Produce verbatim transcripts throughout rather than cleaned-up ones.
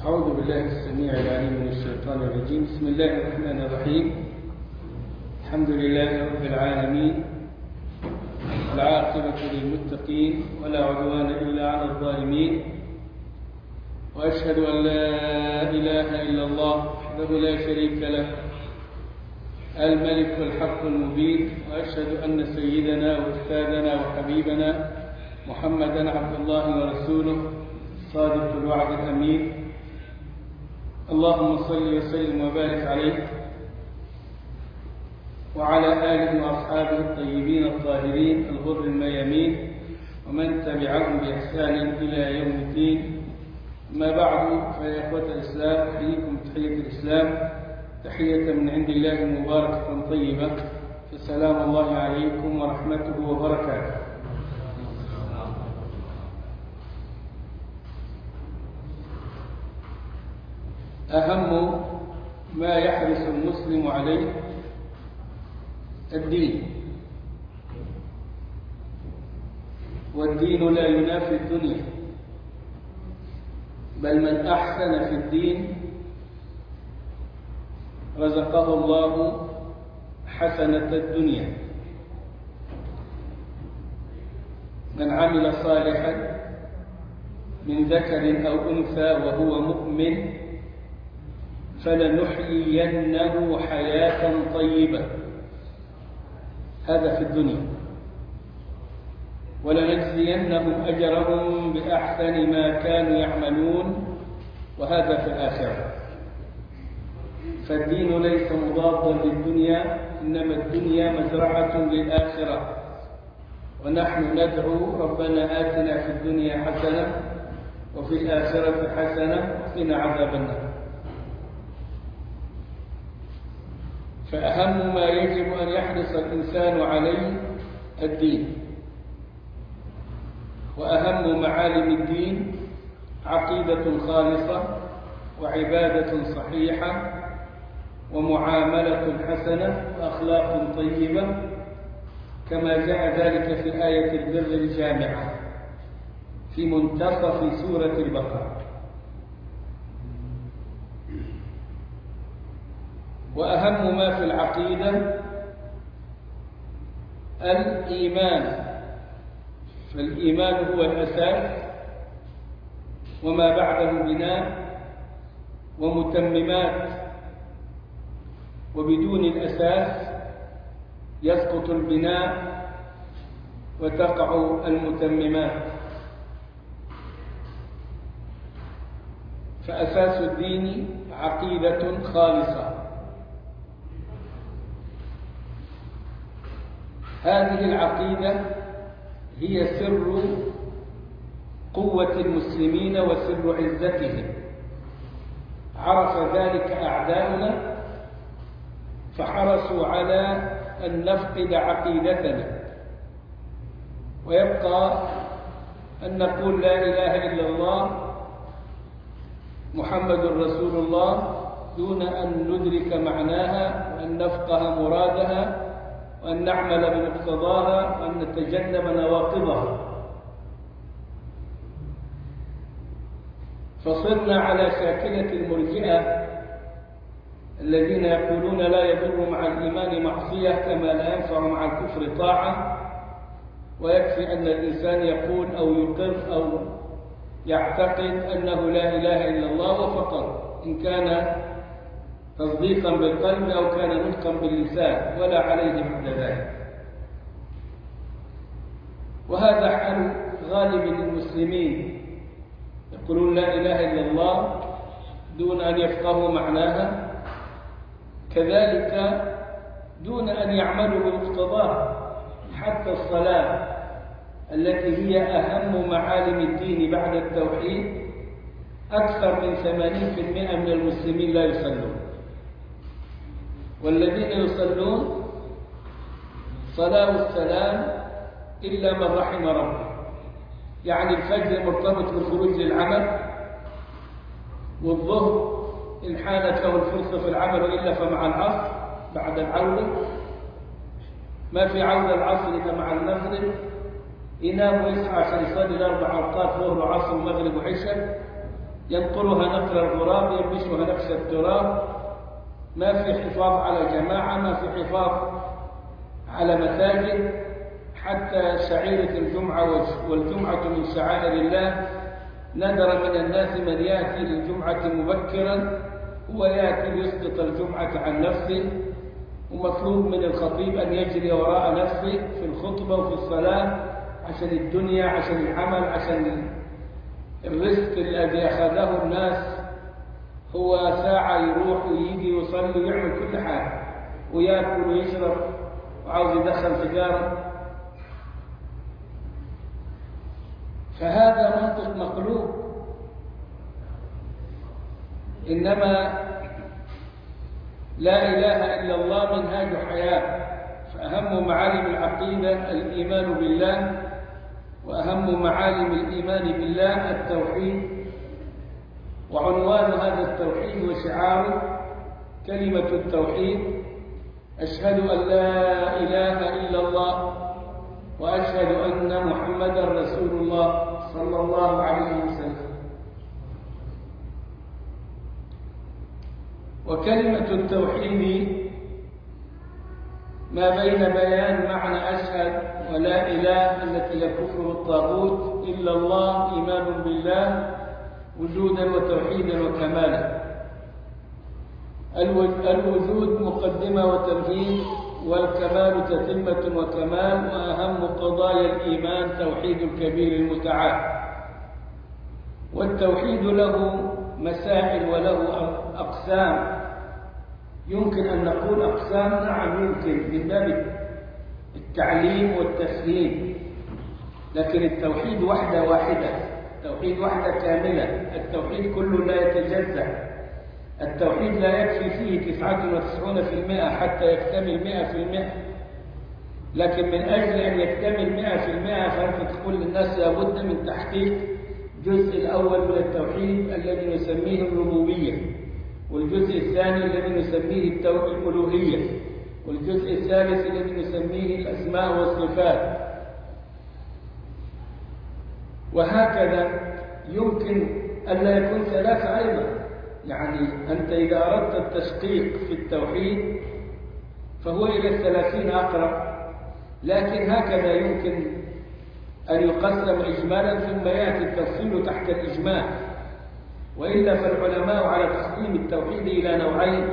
أعوذ بالله السميع العليم من الشيطان الرجيم. بسم الله الرحمن الرحيم. الحمد لله رب العالمين، والعاقبة للمتقين، ولا عدوان إلا على الظالمين، وأشهد أن لا إله إلا الله وحده لا شريك له الملك الحق المبين، وأشهد أن سيدنا وأستاذنا وحبيبنا محمدا عبد الله ورسوله صادق الوعد الأمين. اللهم صل وسلم وبارك عليه وعلى آله وأصحابه الطيبين الطاهرين الغر الميامين، ومن تبعهم بإحسان إلى يوم الدين. ما بعد، فيا إخوة الإسلام، أحييكم تحية الإسلام، تحية من عند الله مباركة طيبة، فسلام الله عليكم ورحمته وبركاته. أهم ما يحرص المسلم عليه الدين، والدين لا ينافي الدنيا، بل من أحسن في الدين رزقه الله حسنة الدنيا. من عمل صالحا من ذكر أو أنثى وهو مؤمن فلنحيينه حياة طيبة، هذا في الدنيا، ولنجزينهم أجرهم بأحسن ما كانوا يعملون، وهذا في الآخرة. فالدين ليس مضادا للدنيا، إنما الدنيا مزرعة للآخرة، ونحن ندعو ربنا آتنا في الدنيا حسنة وفي الآخرة حسنة وقنا عذاب النار. فأهم ما يجب أن يحرص الإنسان عليه الدين، وأهم معالم الدين عقيدة خالصة، وعبادة صحيحة، ومعاملة حسنة، وأخلاق طيبة، كما جاء ذلك في آية البر الجامعة في منتصف سورة البقرة. وأهم ما في العقيدة الإيمان، فالإيمان هو الأساس، وما بعده بناء ومتممات، وبدون الأساس يسقط البناء وتقع المتممات. فأساس الدين عقيدة خالصة. هذه العقيدة هي سر قوة المسلمين وسر عزتهم. عرف ذلك أعداؤنا فحرصوا على أن نفقد عقيدتنا، ويبقى أن نقول لا إله إلا الله محمد رسول الله دون أن ندرك معناها، وأن نفقه مرادها، وأن نعمل بمقتضاها، وأن نتجنب نواقضها. فصرنا على شاكلة المرجئة الذين يقولون لا يضر مع الإيمان معصية كما لا ينفع مع الكفر طاعة، ويكفي أن الإنسان يقول أو يقر أو يعتقد أنه لا إله إلا الله وفقط، إن كان تصديقا بالقلب أو كان نطقا باللسان، ولا عليه بعد ذلك. وهذا حال غالب المسلمين، يقولون لا إله إلا الله دون أن يفقهوا معناها، كذلك دون أن يعملوا بمقتضاه. حتى الصلاة التي هي أهم معالم الدين بعد التوحيد، أكثر من ثمانين بالمئة من المسلمين لا يصلون، والذين يصلون صلاة السلام إلا من رحم ربه. يعني الفجر مرتبط بالخروج للعمل، والظهر إن حانت له الفرصة في العمل إلا فمع العصر بعد العودة، ما في عودة العصر إلا مع المغرب، ينام ويصحى عشان يصلي الأربع أوقات ظهر وعصر ومغرب وعشاء، ينقلها نقل الغراب، يلبسها نفس التراب، ما في حفاظ على جماعة، ما في حفاظ على مساجد. حتى شعيرة الجمعة، والجمعة من شعائر الله، نادر من الناس من يأتي للجمعة مبكرا، هو يأتي ليسقط الجمعة عن نفسه، ومطلوب من الخطيب أن يجري وراء نفسه في الخطبة وفي الصلاة عشان الدنيا، عشان العمل، عشان الرزق الذي أخذه الناس. هو ساعة يروح ويجي ويصلي ويعمل كل حاجة، ويأكل ويشرب وعاوز يدخل سيجارة. فهذا منطق مقلوب. إنما لا إله إلا الله منهاج حياة. فأهم معالم العقيدة الإيمان بالله، وأهم معالم الإيمان بالله التوحيد. وعنوان هذا التوحيد وشعاره كلمة التوحيد: أشهد أن لا إله إلا الله وأشهد أن محمدا رسول الله صلى الله عليه وسلم. وكلمة التوحيد ما بين بيان معنى أشهد ولا إله التي هي كفر بالطاغوت إلا الله، إيمان بالله وجودا وتوحيدا وكمالا. الوجود مقدمة وتمهيد، والكمال تتمة وكمال، وأهم قضايا الإيمان توحيد الكبير المتعال. والتوحيد له مسائل وله أقسام. يمكن أن نقول أقسام، نعم يمكن، من باب التعليم والتفهيم، لكن التوحيد وحدة واحدة، التوحيد وحدة كاملة. التوحيد كله لا يتجزأ. التوحيد لا يكفي فيه تسعة وتسعون في المئة حتى يكتمل مئة في المئة، لكن من أجل أن يكتمل مئة في المئة فأنت تقول للناس لابد من تحقيق الجزء الأول من التوحيد الذي نسميه الربوبية، والجزء الثاني الذي نسميه الألوهية، والجزء الثالث الذي نسميه الأسماء والصفات. وهكذا يمكن أن لا يكون ثلاثة أيضا. يعني أنت إذا أردت التشقيق في التوحيد فهو إلى الثلاثين أقرب، لكن هكذا يمكن أن يقسم إجمالا ثم يأتي التفصيل تحت الإجمال. وإلا فالعلماء على تقسيم التوحيد إلى نوعين: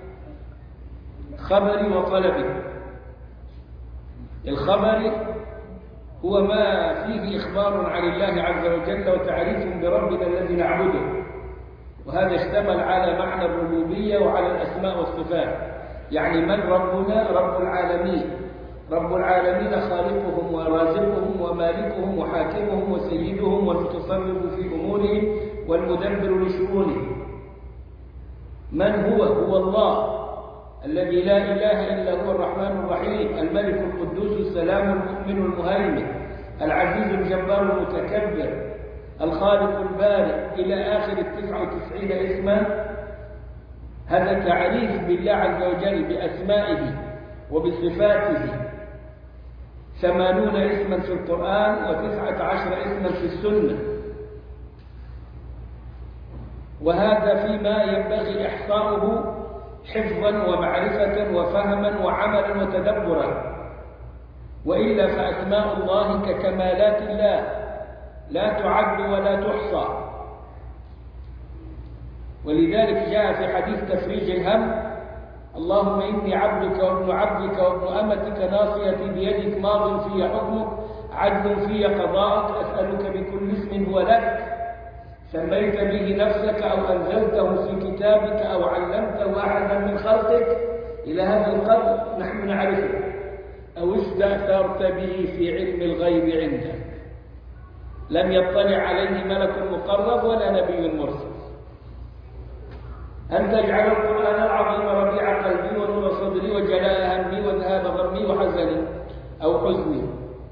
خبري وطلبي. الخبري هو ما فيه إخبار عن الله عز وجل وتعريف بربنا الذي نعبده، وهذا اشتمل على معنى الربوبية وعلى الأسماء والصفات. يعني من ربنا؟ رب العالمين. رب العالمين خالقهم ورازقهم ومالكهم وحاكمهم وسيدهم والمتصرف في أمورهم والمدبر لشؤونهم. من هو؟ هو الله الذي لا إله إلا هو الرحمن الرحيم، الملك القدوس السلام المؤمن المهيمن العزيز الجبار المتكبر الخالق البارئ إلى آخر التسعة وتسعين اسما. هذا تعريف بالله عز وجل بأسمائه وبصفاته، ثمانون اسما في القرآن وتسعة عشر اسما في السنة. وهذا فيما ينبغي إحصاؤه حفظا ومعرفة وفهما وعملا وتدبرا. وإلا فأسماء الله ككمالات الله لا تعد ولا تحصى. ولذلك جاء في حديث تفريج الهم: اللهم إني عبدك وابن عبدك وابن أمتك ناصيتي بيدك ماض في حكمك عدل في قضاءك أسألك بكل اسم هو لك سميت به نفسك أو أنزلته في كتابك أو علمته أحدا من خلقك. إلى هذا القدر نحن نعرفه. أو استأثرت به في علم الغيب عندك لم يطلع عليه ملك مقرب ولا نبي مرسل. أن تجعل القرآن العظيم ربيع قلبي ونور صدري وجلاء همي وذهاب غمي وحزني أو حزني.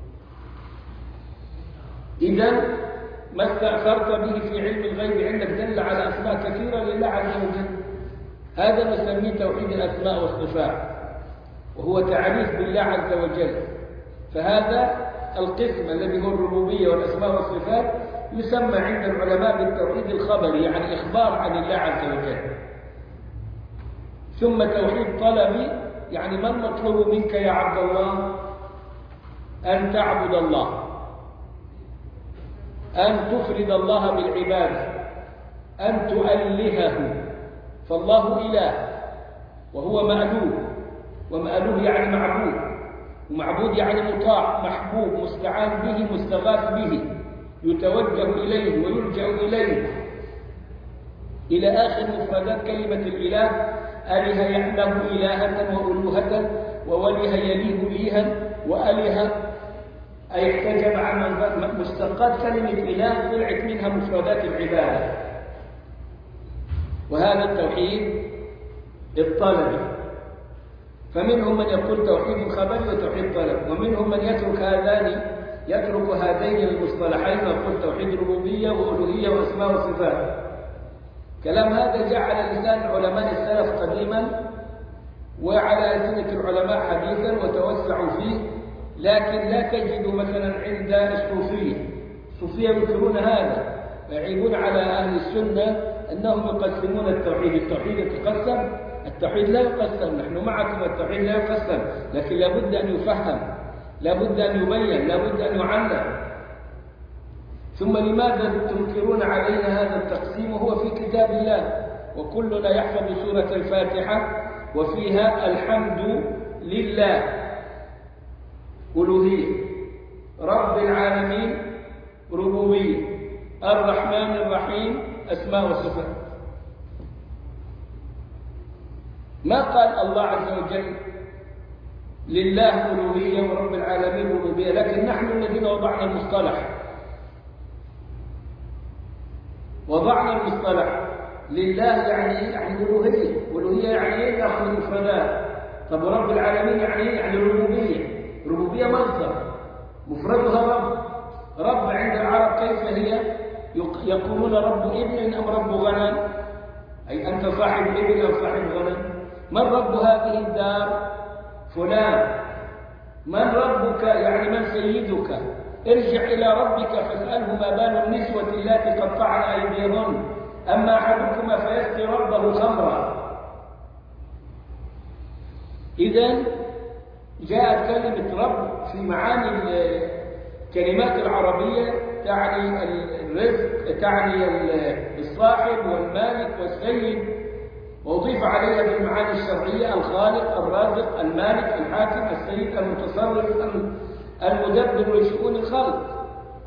إذا ما استأثرت به في علم الغيب عندك دل على أسماء كثيرة لله عز وجل. هذا نسميه توحيد الأسماء والصفات، وهو تعريف بالله عز وجل. فهذا القسم الذي هو الربوبية والأسماء والصفات يسمى عند العلماء بالتوحيد الخبري، يعني إخبار عن الله عز وجل. ثم توحيد طلبي، يعني ما المطلوب منك يا عبد الله؟ أن تعبد الله، أن تفرد الله بالعبادة، أن تؤلهه، فالله إله وهو مألوه، ومألوه يعني معبود، ومعبود يعني مطاع، محبوب، مستعان به، مستغاث به، يتوجه إليه ويلجأ إليه، إلى آخر مفردات كلمة الإله. أله يحمله إلهة وألوهة، ووله يليه إليها، وأله أي احتجب عن مشتقات كلمة إله طلعت منها مفردات العبادة. وهذا التوحيد الطلبي. فمنهم من يقول توحيد خبري وتوحيد طلب، ومنهم من يترك هذان يترك هذين المصطلحين ويقول توحيد ربوبية وألوهية وأسماء وصفات. كلام هذا جاء على لسان علماء السلف قديما وعلى ألسنة العلماء حديثا وتوسعوا فيه، لكن لا تجد مثلا عند الصوفية. الصوفية ينكرون هذا ويعيبون على أهل السنة أنهم يقسمون التوحيد. التوحيد يتقسم؟ التوحيد لا يقسم، نحن معكم، التوحيد لا يقسم، لكن لابد أن يفهم، لابد أن يبين، لابد أن يعلم. ثم لماذا تنكرون علينا هذا التقسيم وهو في كتاب الله؟ وكلنا يحفظ سورة الفاتحة وفيها الحمد لله ألوهية، رب العالمين ربوبية، الرحمن الرحيم أسماء وصفات. ما قال الله عز وجل لله ألوهية ورب العالمين ربوبية، لكن نحن الذين وضعنا المصطلح وضعنا المصطلح لله يعني يعني ألوهية، ألوهية يعني إيه؟ نأخذ المفردات. طب ورب العالمين يعني إيه؟ يعني ربوبية، ربوبية مصدر مفردها رب. رب عند العرب كيف هي؟ يقولون رب ابن أم رب غنم، أي أنت صاحب ابن أو صاحب غنم. من رب هذه الدار؟ فلان. من ربك؟ يعني من سيدك؟ ارجع إلى ربك فاسأله ما بال النسوة اللاتي قطعن أيديهن، أما أحدكما فيسقي ربه خمرا. إذن جاءت كلمة رب في معاني الكلمات العربية تعني الرزق، تعني الصاحب والمالك والسيد، وأضيف عليها بالمعاني الشرعية الخالق، الرازق، المالك، الحاكم، السيد، المتصرف، المدبر لشؤون الخلق.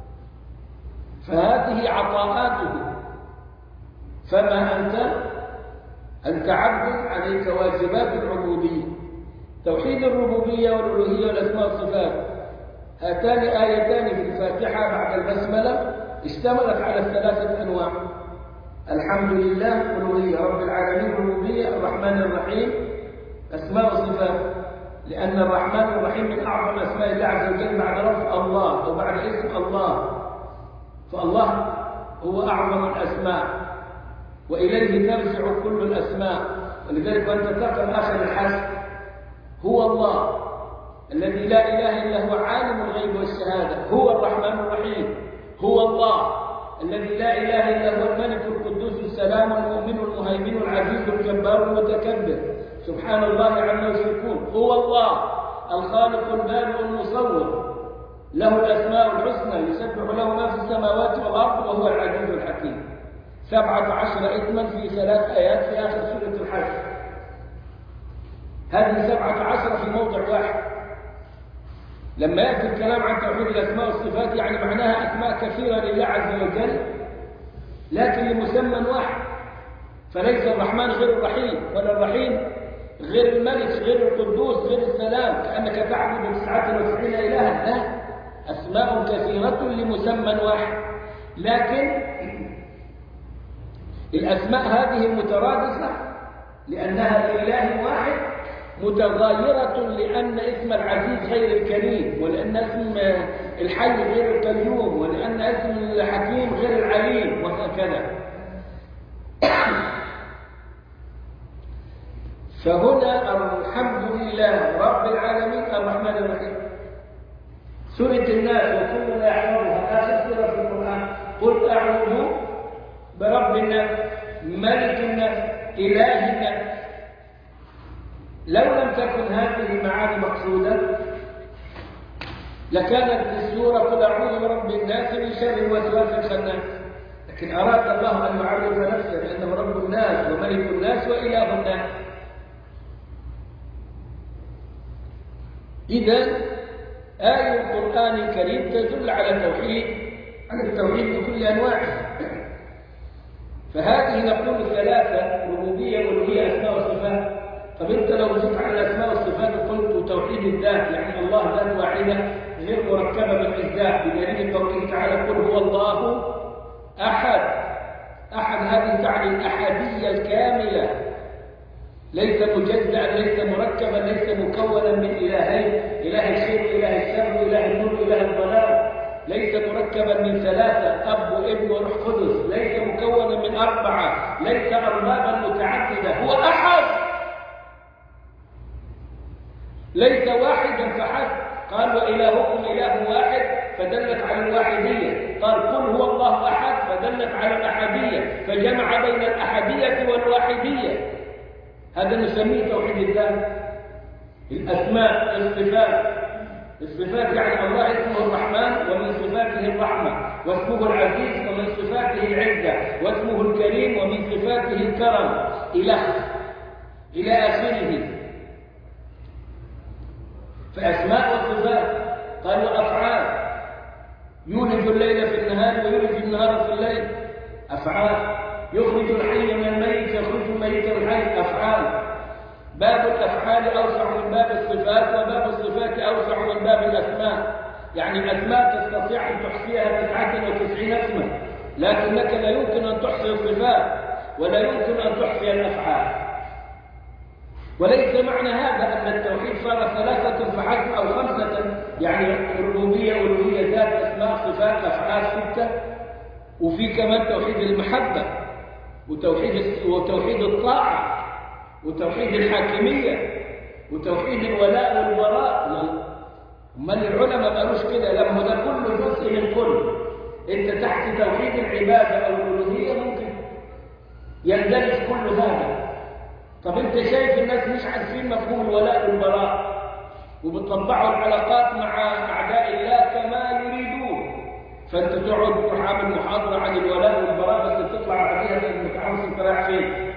فهذه عطاءاته. فما أنت أنت عبد، عليك واجبات العبودية. توحيد الربوبية والألوهية والأسماء والصفات هاتان آيتان في الفاتحة بعد البسملة اشتملت على الثلاثة أنواع: الحمد لله ألوهية، رب العالمين ربوبية، الرحمن الرحيم أسماء وصفات. لأن الرحمن الرحيم من أعظم أسماء الله عز وجل بعد رفع الله أو بعد اسم الله، فالله هو أعظم الأسماء وإليه ترجع كل الأسماء. ولذلك أنت تقرأ آخر الحشر هو الله الذي لا إله إلا هو عالم الغيب والشهادة، هو الرحمن الرحيم، هو الله الذي لا إله إلا هو الملك القدوس السلام المؤمن المهيمن العزيز الجبار المتكبر، سبحان الله عما يشركون. هو الله الخالق البارئ المصور، له الأسماء الحسنى، يسبح له ما في السماوات والأرض وهو العزيز الحكيم. سبعة عشر اسما في ثلاث آيات في آخر سورة الحشر. هذه سبعة عشر في موضع واحد. لما يأتي الكلام عن توحيد الأسماء والصفات يعني معناها أسماء كثيرة لله عز وجل لكن لمسمى واحد. فليس الرحمن غير الرحيم، ولا الرحيم غير الملك، غير القدوس، غير السلام، كأنك تعبد تسعة وتسعين إلها. لا، أسماء كثيرة لمسمى واحد، لكن الأسماء هذه مترادفة لأنها لإله واحد، متغايرة لأن اسم العزيز غير الكريم، ولأن اسم الحي غير القيوم، ولأن اسم الحكيم غير العليم، وهكذا. فهنا الحمد لله رب العالمين الرحمن الرحيم. سورة الناس وكلنا يحفظها، آخر سورة في القرآن، قل أعوذ برب الناس ملك الناس إله الناس. لو لم تكن هذه المعاني مقصودة لكانت السورة قل أعوذ برب الناس من شر الوسواس الخناس، لكن أراد الله أن يعرف نفسه بأنه رب الناس وملك الناس وإله الناس. إذن آية القرآن الكريم تدل على التوحيد، على التوحيد بكل أنواعه. فهذه نقول ثلاثة: ربوبية والوهية أسماء وصفات. طب أنت لو جيت على الأسماء والصفات وقلت توحيد الذات، يعني الله ذات واحدة غير مركبة من أجزاء، بدليل قوله تعالى قل هو الله أحد. أحد هذه تعني الأحدية الكاملة، ليس مجزأ، ليس مركبا، ليس مكونا من إلهين، إله الخير وإله الشر وإله النور وإله الضلال، ليس مركبا من ثلاثة أب وابن وروح قدس، ليس مكونا من أربعة، ليس أربابا متعددة، هو أحد، ليس واحدا فحسب. قال وإلهكم إله واحد فدلت على الواحدية، قال قل هو الله أحد فدلت على الأحدية، فجمع بين الأحدية والواحدية. هذا نسميه توحيد الذات. الأسماء الصفات، الصفات يعني الله اسمه الرحمن ومن صفاته الرحمة، واسمه العزيز ومن صفاته العزة، واسمه الكريم ومن صفاته الكرم، إلى إلى آخره. فأسماء وصفات. قال وأفعال، يولج الليل في النهار ويولج النهار في الليل، أفعال. يخرج الحي من الميت، يخرج الميت من الحي، أفعال. باب الأفعال أوسع من باب الصفات، وباب الصفات أوسع من باب الأسماء. يعني الأسماء تستطيع أن تحصيها تسعة وتسعين اسما، لكنك لا يمكن أن تحصي الصفات ولا يمكن أن تحصي الأفعال. وليس معنى هذا أن التوحيد صار ثلاثة فحسب أو خمسة، يعني الربوبية والألوهية ذات أسماء صفات أفعال ستة، وفي كمان توحيد المحبة وتوحيد وتوحيد الطاعة وتوحيد الحاكمية وتوحيد الولاء والبراء. امال العلماء ما قالوش كده؟ لما ده كله جزء من كل. انت تحت توحيد العبادة أو الألوهية ممكن يندرج كل هذا. طب انت شايف الناس مش عارفين مفهوم الولاء والبراء وبتطبعوا العلاقات مع أعداء الله كما يريدون، فانت تقعد تروح عامل محاضرة عن الولاء والبراء بس تطلع بعديها انك عاوز انت رايح فين.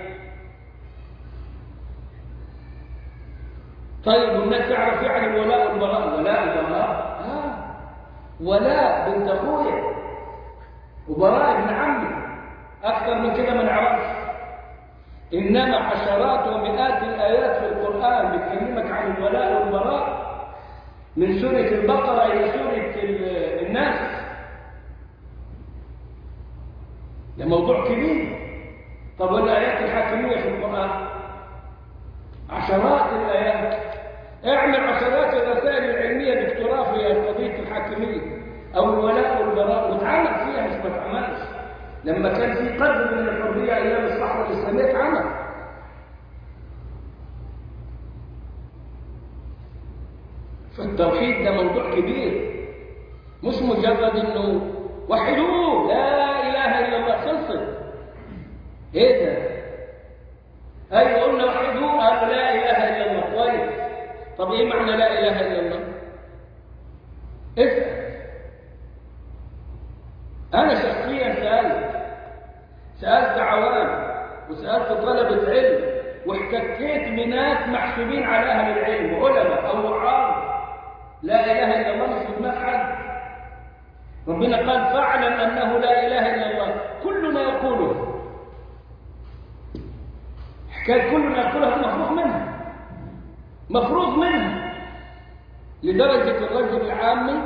طيب والناس تعرف يعني الولاء والبراء؟ ولاء البراء اه ولاء بنت اخويا وبراء ابن عمي، اكثر من كده ما نعرفش. انما عشرات ومئات الايات في القران بتكلمك عن الولاء والبراء، من سوره البقره الى سوره الناس. ده موضوع كبير. طب والايات الحاكميه في القران عشرات الايات. اعمل عشرات الرسائل العلميه دكتوراه في قضيه الحاكميه او الولاء والبراء وتعمل فيها، مش ما تعملش. لما كان في قدر من الحريه ايام الصحوه الاسلاميه اتعمل. فالتوحيد ده موضوع كبير، مش مجرد انه وحدوه لا اله الا الله خلصت. ايه ده؟ ايوه قلنا وحدوه، قال لا اله الا الله. كويس. طب ايه معنى لا اله الا الله؟ اسال. انا شخصيا سالت سالت عوام وسالت طلبه علم واحتكيت بناس محسوبين على اهل العلم علماء او وعاظ. لا اله الا الله مش في دماغ حد. ربنا قال فاعلم انه لا اله الا الله، كلنا يقوله. حكايه كلنا يقولها مفروغ منها، مفروغ منها، لدرجه الرجل العامي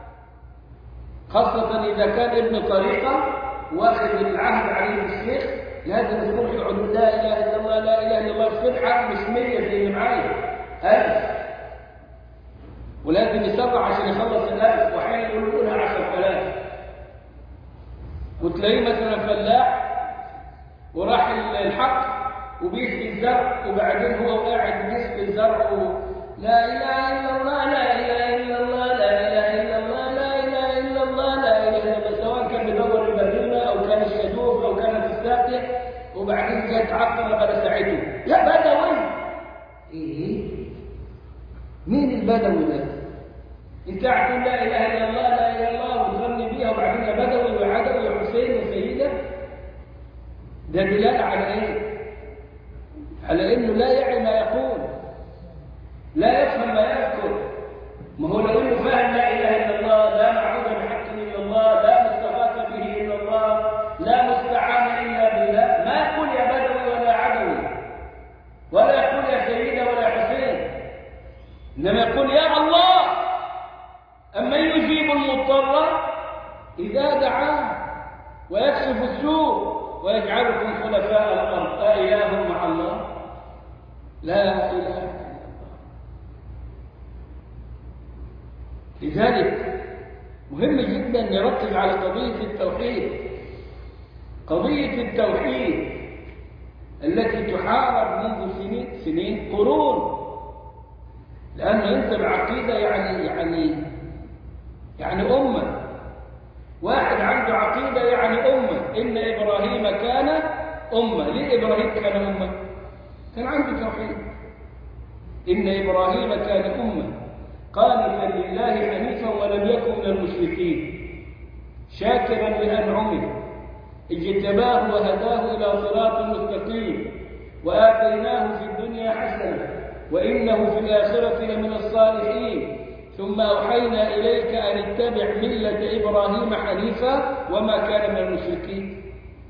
خاصه اذا كان ابن طريقه واخذ العهد عليه الشيخ لازم الصبح يقعد لا اله الا الله لا اله الا الله الصبح مش مية زي اللي معايا ألف، ولازم يسرع عشان يخلص الألف، وأحيانا يقولوا لها عشر آلاف. وتلاقيه مثلا فلاح وراح الحق وبيسقي الزرع وبعدين هو قاعد بيسقي الزرع لا اله الا الله لا اله الا الله لا اله الا الله لا اله الا الله لا اله الا الله، سواء كان بيدور البريد وبعدين جاي تعطل على ساعته يا بدوي. ايه مين البدوي ده؟ انت هتقول لا اله الا الله لا اله الا الله وتغني بيها وبعدين يا بدوي وعدوي وحسين وسيده؟ ده دلاله على ايه؟ على انه لا يعي ما يقول، لا يفهم ما يذكر. ما هو لو انه فاهم لا اله الا الله، لا معبود بحق الا الله، لا مستغاث به الا الله، لا مستعان الا بالله، ما يقول يا بدوي ولا عدوي، ولا يقول يا سيده ولا حسين، انما يقول يا الله. اما يجيب المضطر اذا دعاه ويكشف السوء ويجعلكم خلفاء الارض أإله مع الله؟ لا اله الا الله. لذلك مهم جدا نركز على قضية التوحيد، قضية التوحيد التي تحارب منذ سنين سنين قرون. لأن أنت بعقيدة يعني يعني يعني أمة، واحد عنده عقيدة يعني أمة. إن إبراهيم كان أمة. ليه إبراهيم كان أمة؟ كان عنده توحيد. إن إبراهيم كان أمة قانتا لله حنيفا ولم يكن من المشركين شاكرا لأنعمه اجتباه وهداه إلى صراط مستقيم وآتيناه في الدنيا حسنة وإنه في الآخرة لمن الصالحين ثم أوحينا إليك أن اتبع ملة إبراهيم حنيفا وما كان من المشركين.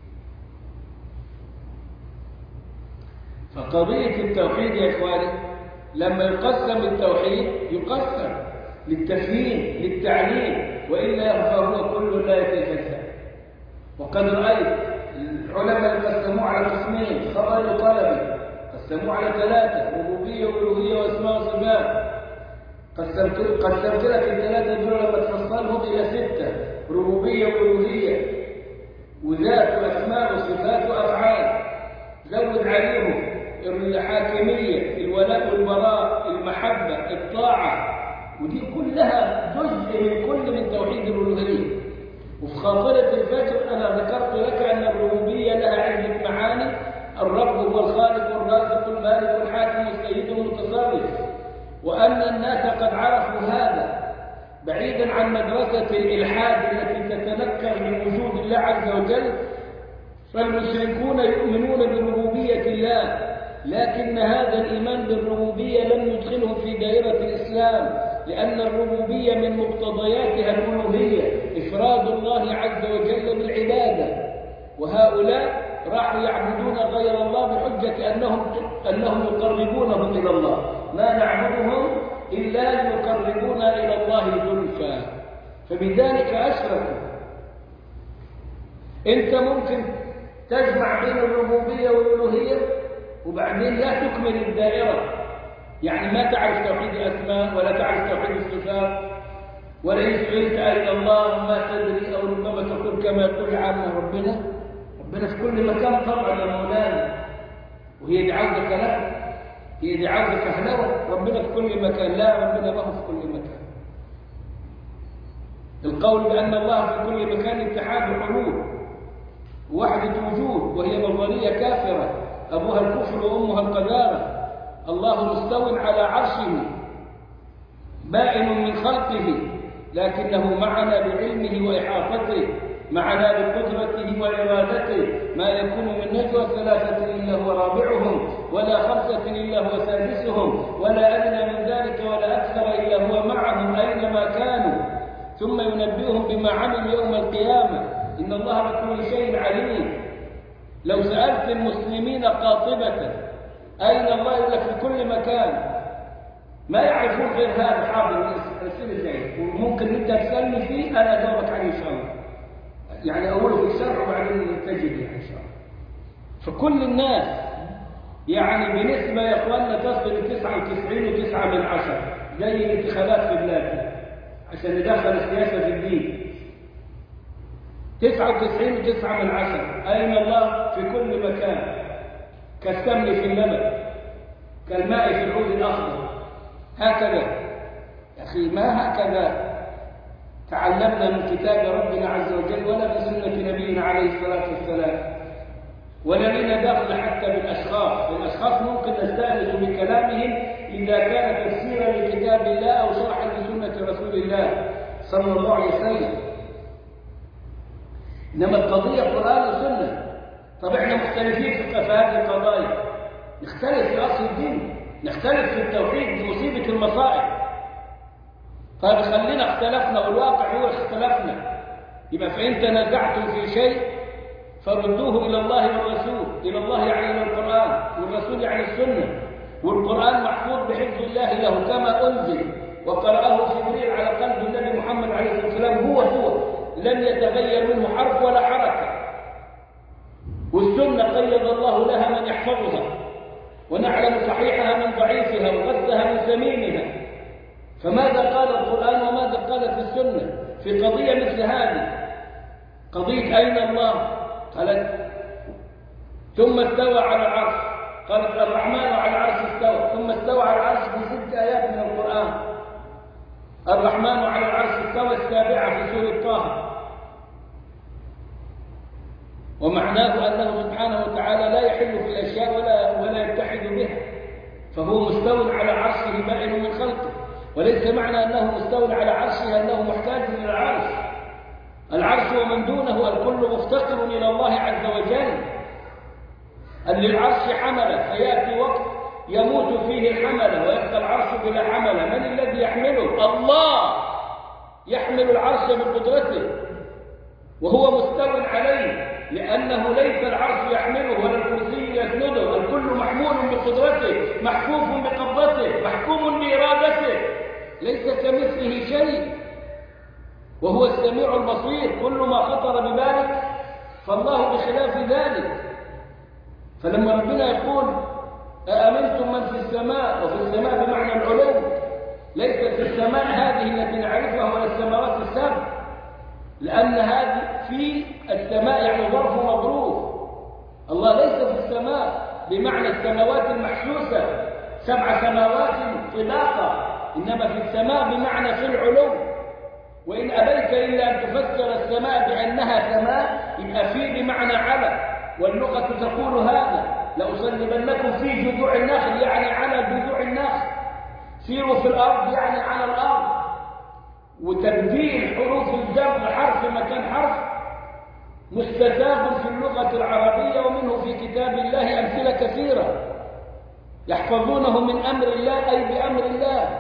فقضية التوحيد يا إخواني لما يقسم التوحيد يقسم للتفهيم للتعليم، وإلا فهو كل لا يتجزأ. وقد رأيت العلماء قسموه على قسمين: خبر وطلبي، قسموه على ثلاثة: ربوبية وألوهية وأسماء وصفات. قسمت قسمت لك الثلاثة دول لما تفصلهم إلى ستة: ربوبية وألوهية وذات وأسماء وصفات وأفعال. زود عليهم الحاكمية، الولاء والبراء، المحبة، الطاعة، ودي كلها جزء من كل من توحيد الألوهية. وفي خاطرة الفجر أنا ذكرت لك أن الربوبية لها عدة معاني: الرب هو الخالق والرازق المالك الحاكم السيد المتصرف، وأن الناس قد عرفوا هذا بعيدا عن مدرسة الإلحاد التي تتنكر من وجود الله عز وجل. فالمشركون يؤمنون بربوبية الله، لكن هذا الإيمان بالربوبية لم يدخلهم في دائرة الإسلام، لأن الربوبية من مقتضياتها الألوهية، إفراد الله عز وجل بالعبادة. وهؤلاء راحوا يعبدون غير الله بحجة أنهم أنهم يقربونهم إلى الله. ما نعبدهم إلا ليقربونا إلى الله زلفى، فبذلك أشركوا. أنت ممكن تجمع بين الربوبية والألوهية وبعدين لا تكمل الدائرة، يعني ما تعرف توحيد الأسماء ولا تعرف توحيد الصفات، ولئن سئلت أين الله ما تدري، أو ربما تقول كما يقول عامة ربنا ربنا في كل مكان طبعا يا مولانا، وهي دي عاوزة كلام، هي دي عاوزة كهلوة. ربنا في كل مكان، لا، ربنا ما هو في كل مكان. القول بأن الله في كل مكان اتحاد حلول وحدة وجود، وهي نظرية كافرة أبوها الكفر وأمها القذارة. الله مستو على عرشه بائن من خلقه، لكنه معنا بعلمه وإحاطته، معنا بقدرته وإرادته. ما يكون من نجوى ثلاثة إلا هو رابعهم، ولا خمسة إلا هو سادسهم، ولا أدنى من ذلك ولا أكثر إلا هو معهم أينما كانوا، ثم ينبئهم بما عملوا يوم القيامة. إن الله بكل شيء عليم. لو سألت المسلمين قاطبة أين الله، يقول لك في كل مكان، ما يعرفون غير هذا. حاضر الأسئلة جاي وممكن أنت تسألني فيه أنا أجاوبك عليه إن شاء الله، يعني أوله في الشرع وبعدين تجد يعني إن شاء الله. فكل الناس يعني بنسبة يا إخواننا تصل لتسعة وتسعين وتسعة من عشرة، زي الانتخابات في بلادنا عشان ندخل السياسة في الدين. تسعة وتسعين وتسعة من عشرة أين الله؟ في كل مكان، كالسمن في اللبن، كالماء في العود الأخضر. هكذا يا أخي، ما هكذا تعلمنا من كتاب ربنا عز وجل ولا من سنة نبينا عليه الصلاة والسلام. ولا لنا دخل حتى بالأشخاص. الأشخاص ممكن نستأنس بكلامهم إذا كان تفسيرا لكتاب الله أو شرحا لسنة رسول الله صلى الله عليه وسلم. إنما القضية قرآن وسنة. طب إحنا مختلفين في هذه القضايا، نختلف في أصل الدين، نختلف في التوحيد، مصيبة المصائب. طيب خلينا اختلفنا والواقع هو اختلفنا، يبقى فإن تنازعتم في شيء فردوه إلى الله والرسول. إلى الله يعني إلى القرآن، والرسول يعني السنة. والقرآن محفوظ بحفظ الله له كما أنزل وقرأه جبريل على قلب النبي محمد عليه الصلاة والسلام، هو هو لم يتغير منه حرف ولا حركة. والسنة قيد الله لها من يحفظها، ونعلم صحيحها من ضعيفها وغثها من سمينها. فماذا قال القرآن وماذا قالت السنة في قضية مثل هذه؟ قضية أين الله؟ قالت ثم استوى على العرش، قالت الرحمن على العرش استوى، ثم استوى على العرش في ست آيات من القرآن. الرحمن على العرش استوى السابعة في سورة طه. ومعناه أنه سبحانه وتعالى لا يحل في الأشياء ولا ولا يتحد بها، فهو مستو على عرشه بائن من خلقه. وليس معنى أنه مستو على عرشه أنه محتاج إلى العرش. العرش ومن دونه الكل مفتقر إلى الله عز وجل. أن للعرش حملة، فيأتي وقت يموت فيه الحملة ويبقى العرش بلا حملة. من الذي يحمله؟ الله يحمل العرش بقدرته وهو مستو عليه، لأنه ليس العرش يحمله ولا الكرسي يسنده، الكل محمول بقدرته، محفوف بقبضته، محكوم بإرادته، ليس كمثله شيء، وهو السميع البصير. كل ما خطر ببالك فالله بخلاف ذلك. فلما ربنا يقول أأمنتم من في السماء، وفي السماء بمعنى العلو، ليست في السماء هذه التي نعرفها ولا السماوات السبع، لأن هذه في السماء يعني ظرف مظروف. الله ليس في السماء بمعنى السماوات المحسوسة سبع سماوات طباقا، إنما في السماء بمعنى في العلو. وإن أبيت إلا أن تفسر السماء بأنها سماء، يبقى في بمعنى على، واللغة تقول هذا: لأصلبنكم في جذوع النخل يعني على جذوع النخل، سيروا في الأرض يعني على الأرض. وتبديل حروف الجر حرف مكان حرف مستساغ في اللغة العربية، ومنه في كتاب الله أمثلة كثيرة. يحفظونه من أمر الله أي بأمر الله.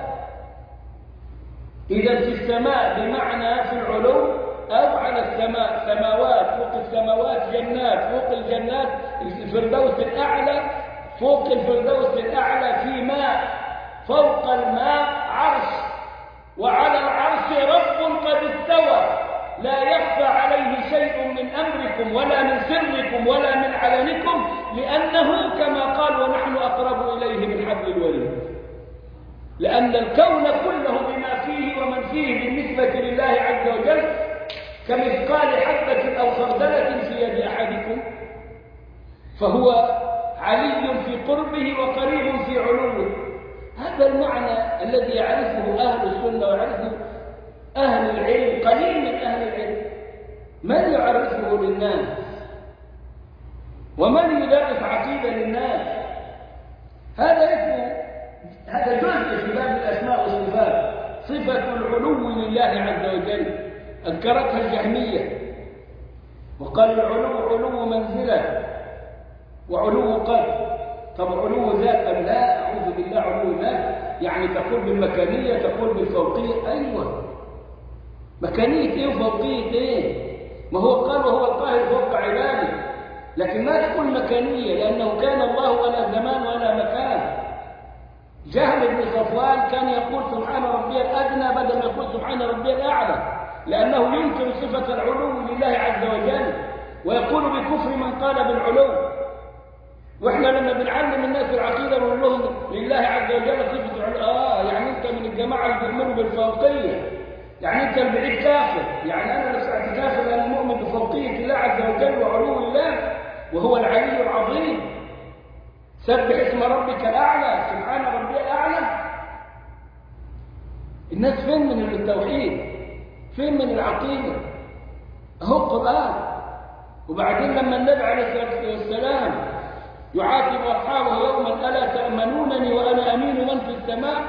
إذا في السماء بمعنى في العلو أو على السماء، سماوات فوق السماوات، جنات فوق الجنات، الفردوس الأعلى فوق الفردوس الأعلى، في ماء فوق الماء عرش، وعلى العرش رب قد استوى، لا يخفى عليه شيء من أمركم ولا من سركم ولا من علنكم، لأنه كما قال ونحن أقرب إليه من حبل الوريد. لأن الكون كله بما فيه ومن فيه بالنسبة لله عز وجل كمثقال حبة أو خردلة في يد أحدكم، فهو علي في قربه وقريب في علوه. هذا المعنى الذي يعرفه أهل السنة ويعرفه أهل العلم، قليل من أهل العلم من يعرفه للناس ومن يدرس عقيدة للناس. هذا اسمه، هذا جزء في باب الأسماء والصفات، صفة العلو لله عز وجل أنكرتها الجهمية وقال العلو علو منزلة وعلو قدر. طب علو ذات أم لا؟ أعوذ بالله، علو ذات يعني تقول بالمكانية، تقول بالفوقية. أيوة، مكانية إيه وفوقية إيه؟ ما هو قال وهو القاهر فوق عباده، لكن ما تقول مكانية، لأنه كان الله ولا زمان ولا مكان. جهل بن صفوان كان يقول سبحان ربي الأدنى بدل ما يقول سبحان ربي الأعلى، لأنه ينكر صفة العلو لله عز وجل ويقول بكفر من قال بالعلو. وإحنا لما بنعلم الناس العقيدة نقول لهم لله عز وجل صفة العلو، آه يعني أنت من الجماعة اللي بيؤمنوا بالفوقية، يعني أنت البعيد كافر. يعني أنا لو سألت كافر لأن المؤمن بفوقية الله عز وجل وعلو الله وهو العلي العظيم. سبح اسم ربك الأعلى، سبحان ربي الأعلى. الناس فين من التوحيد؟ فين من العقيدة؟ أهو القرآن وبعدين لما النبي عليه الصلاة والسلام يعاتب أصحابه يوما ألا تأمنونني وأنا أمين من في السماء؟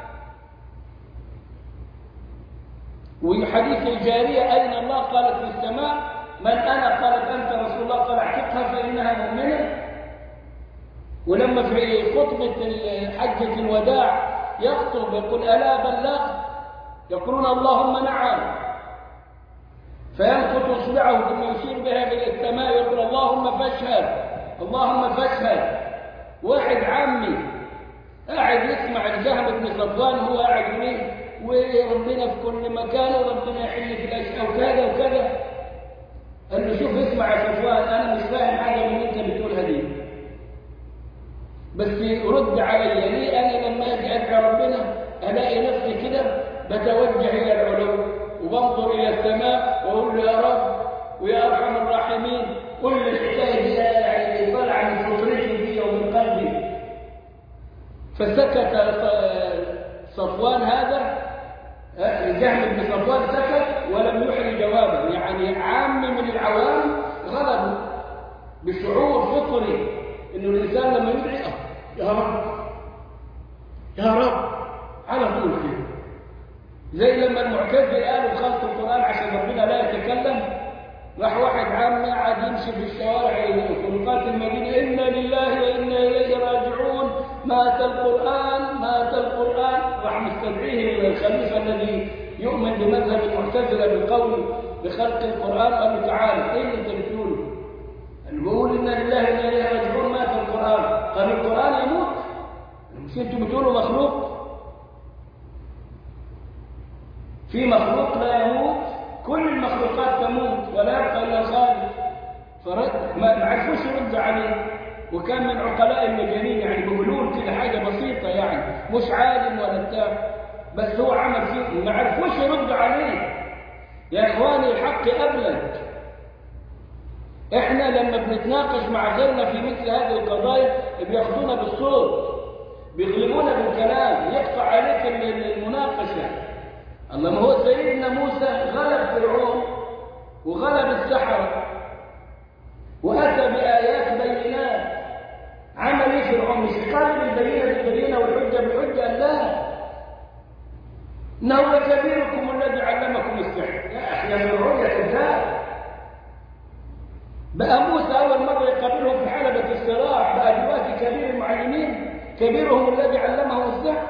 وحديث الجارية أين الله؟ قالت في السماء. من أنا؟ قالت أنت رسول الله. قال اعتقها فإنها مؤمنة. ولما في خطبة حجة الوداع يخطب يقول ألا بلغ؟ يقولون اللهم نعم، فينقط إصبعه ثم يشير بها إلى السماء يقول اللهم فاشهد اللهم فاشهد. واحد عمي قاعد يسمع الجهم بن صفوان هو قاعد يقول وربنا في كل مكان وربنا يحل في الأشياء وكذا وكذا. قال له شوف اسمع يا صفوان، أنا مش فاهم حاجة من اللي أنت بتقولها دي، بس رد علي. ليه أنا لما أجي أدعي ربنا ألاقي نفسي كده بتوجه إلى العلو وبنظر إلى السماء وأقول له يا رب ويا أرحم الراحمين قل لي الحكاية دي يعني طالعة من فطرتي دي ومن قلبي. فسكت صفوان هذا، الجهم بن صفوان سكت ولم يحري جوابا. يعني عام من العوام غلبوا بشعور فطري إنه الإنسان لما يدعي يا رب يا رب على طول كده. زي لما المعتزلة قالوا بخلق القرآن عشان ربنا لا يتكلم، راح واحد عام قاعد يمشي في الشوارع طرقات المدينة إنا لله وإنا إليه راجعون مات القرآن مات القرآن. راح مستدعيه الخليفة الذي يؤمن بمذهب المعتزلة بالقول بخلق القرآن قال له تعالى إيه اللي أنت بتقوله؟ بقول إنا لله وإنا إليه راجعون مات القرآن. قال القرآن يموت؟ مش أنتم بتقولوا مخلوق؟ في مخلوق لا يموت؟ كل المخلوقات تموت ولا يبقى إلا الخالق. فرد ما عرفوش يرد عليه، وكان من عقلاء المجانين يعني بهلول كده حاجة بسيطة يعني مش عالم ولا بتاع، بس هو عمل فيه ما عرفوش يرد عليه. يا إخواني الحق أبلغ. إحنا لما بنتناقش مع غيرنا في مثل هذه القضايا بياخدونا بالصوت، بيغلبونا بالكلام، يقطع عليك المناقشة. الله ما هو سيدنا موسى غلب فرعون وغلب السحرة وأتى بآيات بينات. عمل إيه فرعون؟ مش قابل البينة بالبينة والحجة بالحجة؟ لا، إنه لكبيركم الذي علمكم السحر. يا أخي يا فرعون يا كذاب. بقى موسى أول مرة يقابلهم في حلبة الصراع، بقى دلوقتي كبير المعلمين كبيرهم الذي علمهم السحر.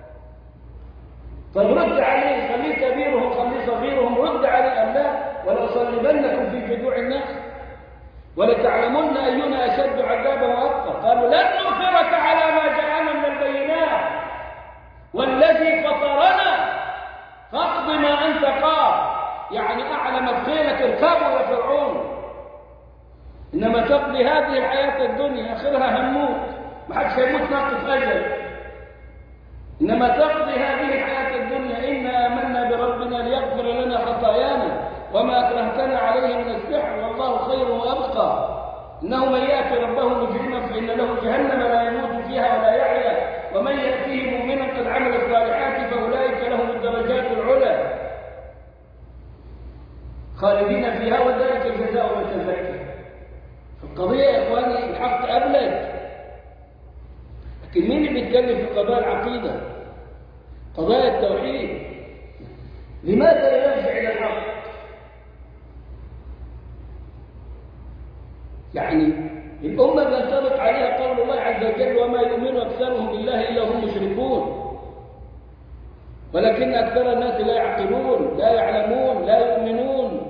طب رد عليه، خليه كبيرهم خليه صغيرهم، رد عليه. أم لا ولأصلبنكم في جذوع النخل ولتعلمن أينا أشد عذابا وأبقى. قالوا لن نؤثرك على ما جاءنا من البينات والذي فطرنا فاقض ما أنت قاض. يعني أعلم بخيرك اركبوا يا فرعون، إنما تقضي هذه الحياة الدنيا آخرها هموت، ما حدش هيموت ناقص أجل، إنما تقضي هذه الحياة الدنيا. إنا آمنا بربنا ليغفر لنا خطايانا وما أكرهتنا عليه من السحر والله خير وأبقى. إنه من يأتي ربه مجرما فإن له جهنم لا يموت فيها ولا يحيا ومن يأتيه مؤمنا قد عمل الصالحات فأولئك لهم الدرجات العلى خالدين فيها وذلك جزاء من تزكى. القضية يا إخواني الحق أبلغ. لكن مين اللي بيتكلم في قضايا العقيدة قضايا التوحيد؟ لماذا لا يرجع إلى الحق؟ يعني الأمة بينطبق عليها قول الله عز وجل وما يؤمن أكثرهم بالله إلا هم مشركون، ولكن أكثر الناس لا يعقلون لا يعلمون لا يؤمنون،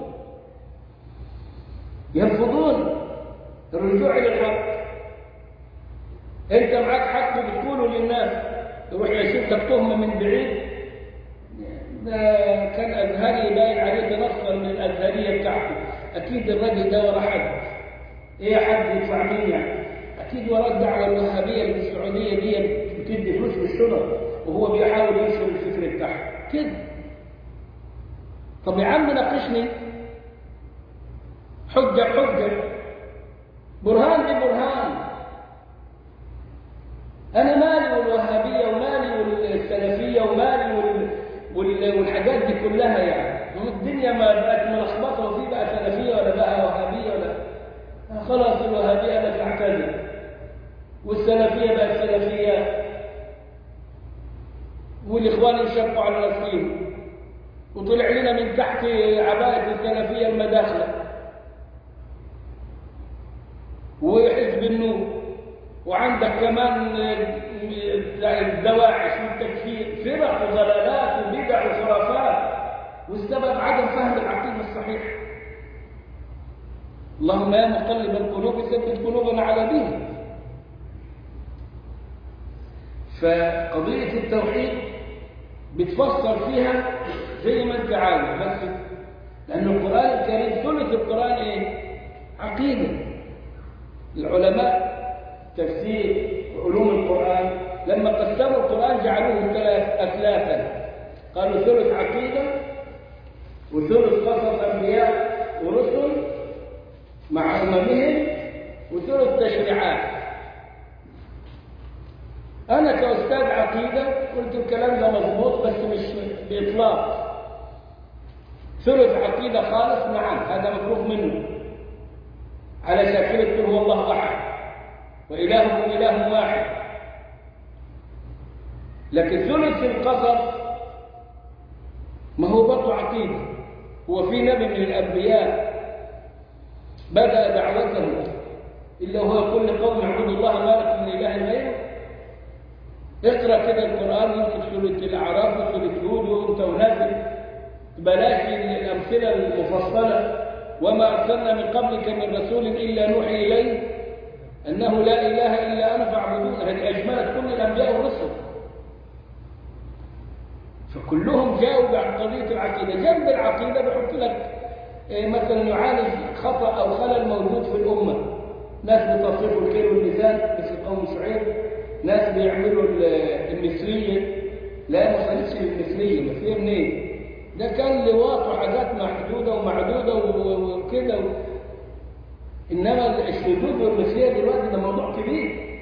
يرفضون الرجوع إلى الحق. أنت معك حق بتقوله للناس، يروح يشوفك تهمة من بعيد، ده كان أزهري باين عليه تنصر من الأزهرية بتاعته، أكيد الراجل ده ورا حد. إيه حد يدفع مين يعني؟ أكيد ورا الدعوة الوهابية اللي في السعودية دي بتدي فلوس بالشنط وهو بيحاول ينشر الفكر بتاعها كده. طب يا عم ناقشني حجة بحجة، برهان ببرهان. أنا مالي والوهابية ومالي والسلفية ومالي وال... والحاجات دي كلها يعني. الدنيا ما بقت ملخبطة وفي بقى سلفية ولا بقى وهابية ولا والسلفية بقت سلفية، والإخوان يشقوا على نفسهم، وطلع لنا من تحت عباءة السلفية المداخلة وحزب النور، وعندك كمان الدواعش والتكفير، فرق وضلالات وبدع وخرافات، والسبب عدم فهم العقيدة الصحيحة. اللهم يا مقلب القلوب ثبت قلوبنا على دينك. فقضية التوحيد بتفسر فيها زي ما انت عاوز، بس لأن القرآن الكريم ثلث القرآن ايه؟ عقيدة. العلماء تفسير علوم القرآن لما قسموا القرآن جعلوه ثلاث أثلاثا، قالوا ثلث عقيدة، وثلث قصص أنبياء ورسل مع أممهم، وثلث تشريعات. أنا كأستاذ عقيدة قلت الكلام ده مضبوط بس مش بإطلاق. ثلث عقيدة خالص، نعم هذا مفروغ منه، على شاكلة قل هو الله أحد وإلهكم إله واحد. لكن ثلث القصص ما هو برضه عقيدة. هو في نبي من الأنبياء بدأ دعوته إلا هو يقول لقوم اعبدوا الله ما لكم من إله غيره؟ اقرأ كده القرآن، يمكن سورة الأعراف وسورة هود وأنت ونازل، بلاش الأمثلة المفصلة. وما أرسلنا من قبلك من رسول إلا نوحي إليه أنه لا إله إلا أنا فاعبدون. هذه أجملت كل الأنبياء والرسل، فكلهم جاءوا عن قضية العقيدة. جنب العقيدة بحط لك مثلا يعالج خطأ أو خلل موجود في الأمة. ناس بتصرفوا الكيل والميزان مثل قوم شعيب، ناس بيعملوا المثلية. لا ما صارتش المثلية، مثلية منين؟ ده كان لواط وحاجات محدودة ومعدودة وكده و... إنما الشذوذ والمثلية دلوقتي ده موضوع كبير.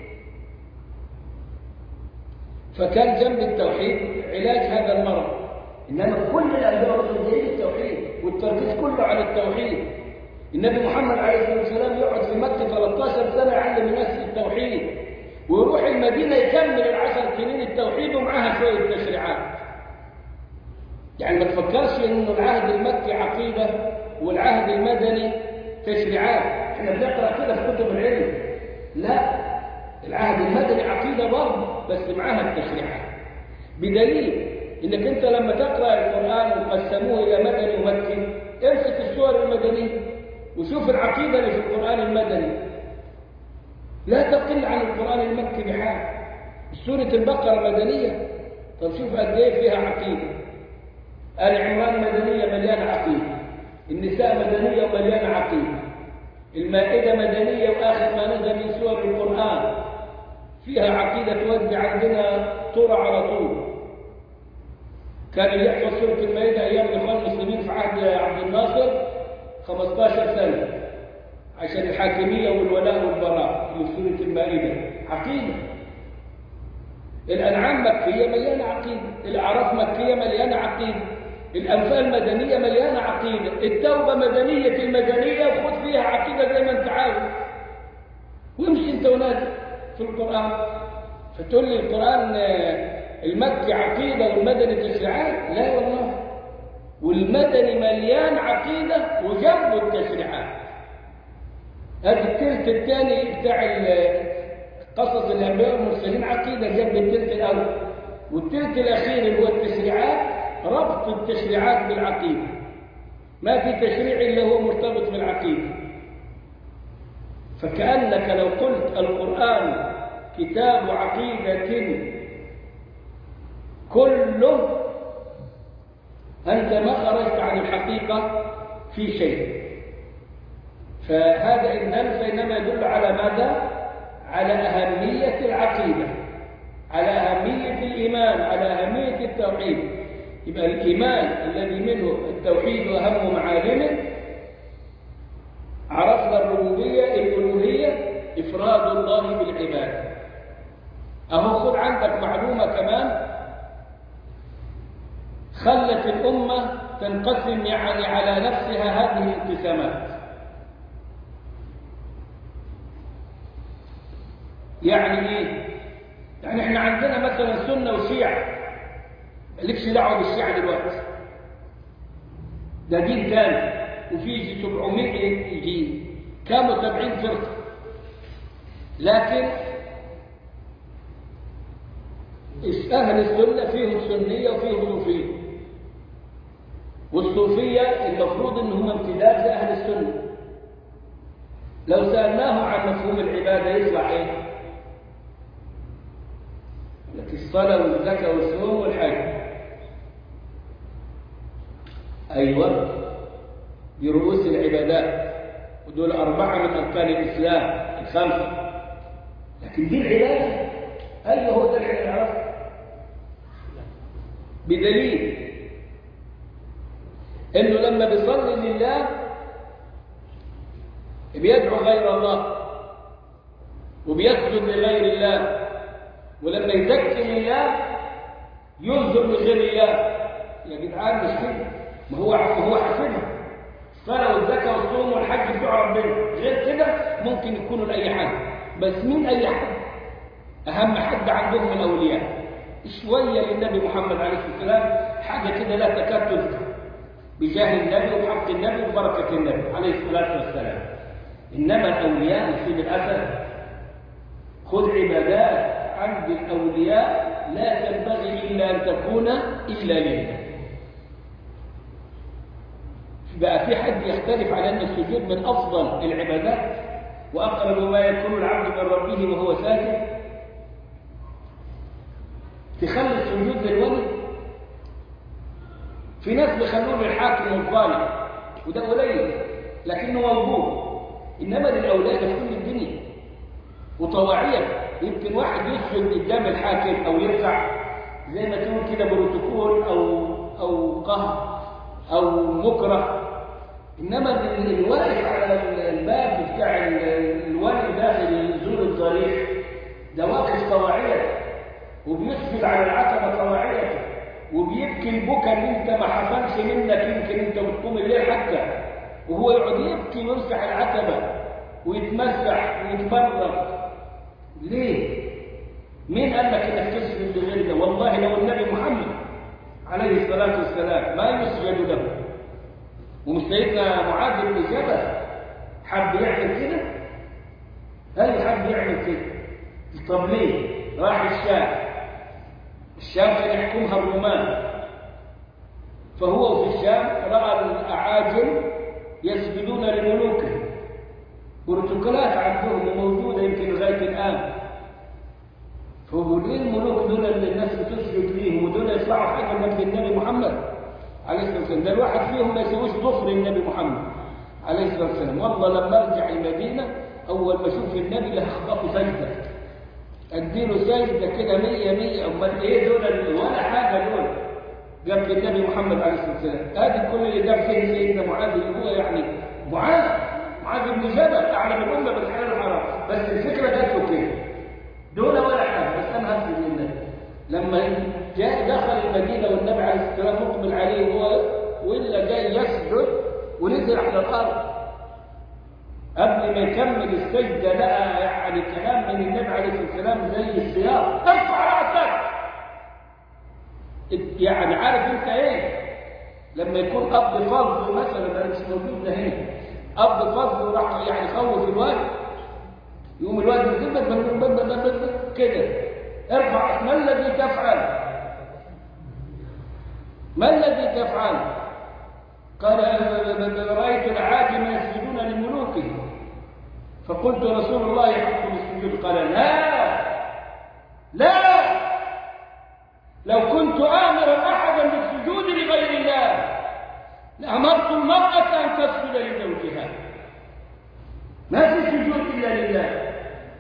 فكان جنب التوحيد علاج هذا المرض. إنما كل الأنبياء والرسل جايين التوحيد والتركيز كله على التوحيد. النبي محمد عليه الصلاة والسلام يقعد في مكة ثلاثة عشر سنة يعلم الناس التوحيد، ويروح المدينة يكمل العشر سنين التوحيد ومعها شوية تشريعات. يعني ما تفكرش إنه العهد المكي عقيدة والعهد المدني تشريعات. احنا بنقرأ كده في كتب العلم. لا، العهد المدني عقيدة برضه بس معاها التشريعات. بدليل إنك أنت لما تقرأ القرآن وقسموه إلى مدني ومكي، امسك السور المدنية وشوف العقيدة اللي في القرآن المدني لا تقل عن القرآن المكي بحال. سورة البقرة مدنية، طب شوف قد ايه فيها عقيدة. آل عمران مدنية مليانة عقيدة، النساء مدنية ومليانة عقيدة، المائدة مدنية وآخر ما نزل من سور القرآن فيها عقيدة تودي عندنا طور على طول. كان اللي يحفظ سورة المائدة أيام الإخوان المسلمين في عهد عبد الناصر خمسة عشر سنة عشان الحاكمية والولاء والبراء في سورة المائدة عقيدة. الأنعام مكية مليانة عقيدة، الأعراف مكية مليانة عقيدة، الأنفال مدنية مليانة عقيدة، التوبة مدنية المدنية وخذ فيها عقيدة زي ما أنت عاوز، وامشي أنت ونازل في القرآن. فتقول لي القرآن المكي عقيدة والمدني تشريعات؟ لا والله، والمدني مليان عقيدة وجنبه التشريعات. هذا التلت الثاني بتاع قصص الأنبياء والمرسلين عقيدة جنب التلت الأول، والتلت الأخير اللي هو التشريعات ربط التشريعات بالعقيدة. ما في تشريع إلا هو مرتبط بالعقيدة. فكأنك لو قلت القرآن كتاب عقيدة كله أنت ما خرجت عن الحقيقة في شيء. فهذا إن دل فإنما يدل على ماذا؟ على أهمية العقيدة، على أهمية الإيمان، على أهمية التوحيد. يبقى الإيمان الذي منه التوحيد وأهم معالمه، عرفنا الربوبية، الألوهية، إفراد الله بالعبادة. أهو خذ عندك معلومة كمان خلت الأمة تنقسم يعني على نفسها هذه الانقسامات. يعني ايه؟ يعني احنا عندنا مثلا سنة وشيعة، مالكش دعوة بالشيعة دلوقتي، ده دين تاني، وفي يجي سبعمائة يجي كام وسبعين فرقة، لكن أهل السنة فيهم سنية وفيهم صوفية، والصوفية المفروض إنهم امتداد لأهل السنة. لو سألناه عن مفهوم العبادة يطلع إيه؟ لك الصلاة والزكاة والصوم والحج. أيوة، دي رؤوس العبادات، ودول أربعة من أركان الإسلام الخمسة، لكن دي العبادة. أيوة، هو ده اللي نعرفه بدليل إنه لما بيصلي لله بيدعو غير الله وبيسجد لغير الله، ولما يزكي لله ينذر لغير الله. يا جدعان مش كده، ما هو هو حاسبها. الصلاه والزكاه والصوم والحج بتوع ربنا، غير كده ممكن يكونوا لاي حد، بس مين اي حد؟ اهم حد عندهم الاولياء، شويه للنبي محمد عليه الصلاه والسلام، حاجه كده لا تكاد تذكر، بجاه النبي وبحق النبي وبركه النبي عليه الصلاه والسلام. انما الاولياء نصيب الاسد. خذ عبادات عند الاولياء لا تنبغي الا ان تكون الا لله. بقى في حد يختلف على ان السجود من افضل العبادات واقرب ما يكون العبد من ربه وهو ساجد؟ تخلي السجود للولي؟ في ناس بيخلوه للحاكم والظالم وده قليل لكنه موجود، انما للاولاد في كل الدنيا وطواعيه. يمكن واحد يسجد قدام الحاكم او يرفع زي ما تقول كده بروتوكول او او قهر او مكره، انما الواقف على الباب بتاع الولي داخل زور الضريح ده واقف طواعيه وبيسجد على العتبه طواعيه وبيبكي البكا اللي انت ما حصلش منك، يمكن انت بتقوم الليل حتى وهو يقعد يبكي ويمسح العتبه ويتمسح ويتبرك. ليه؟ مين قال لك انك تسجد لغير ده؟ والله لو النبي محمد عليه الصلاه والسلام ما يسجد له، ومش سيدنا معاذ بن جبل حب يعمل كده؟ هل حب يعمل كده؟ طب ليه؟ راح الشام، الشام كان يحكمها الرومان، فهو في الشام راى الاعاجم يسجدون لملوكهم، بروتوكولات عندهم وموجوده يمكن لغايه الان. فهو ليه الملوك دول اللي الناس بتسجد ليهم ودول يطلعوا حاجه مجد النبي محمد عليه الصلاه والسلام؟ ده الواحد فيهم ما يسويش ظفر النبي محمد عليه الصلاه والسلام. والله لما ارجع المدينه اول ما اشوف النبي له اخبطه سجده، اديله سجده كده مية مية. امال ايه دول ولا حاجه دول جنب النبي محمد عليه الصلاه والسلام؟ هذه كل اللي جاب فيه سيدنا معاذ اللي هو يعني معاذ معاذ بن جبل اعلم الامه بالحلال والحرام، بس الفكره جات له كده دول ولا حاجه. بس انا هسجد لله. لما جاء دخل المدينه والنبي عليه الصلاه والسلام مقبل عليه وهو والا جاي يسجد ونزل على الارض قبل ما يكمل السجده لقى يعني كلام من النبي عليه الصلاه والسلام زي السياق: ارفع راسك. يعني عارف انت ايه لما يكون اب فضل مثلا، ده مش موجود ده هنا، اب فضل راح يعني خوف الوالد، يقوم الوالد يقول كده: ارفع. ما الذي تفعل؟ ما الذي تفعل؟ قال: رايت العاجم يسجدون لملوكهم فقلت رسول الله يحق بالسجود. قال: لا لا، لو كنت آمرا أحدا بالسجود لغير الله لأمرت المرأة أن تسجد لزوجها. ما في سجود إلا لله.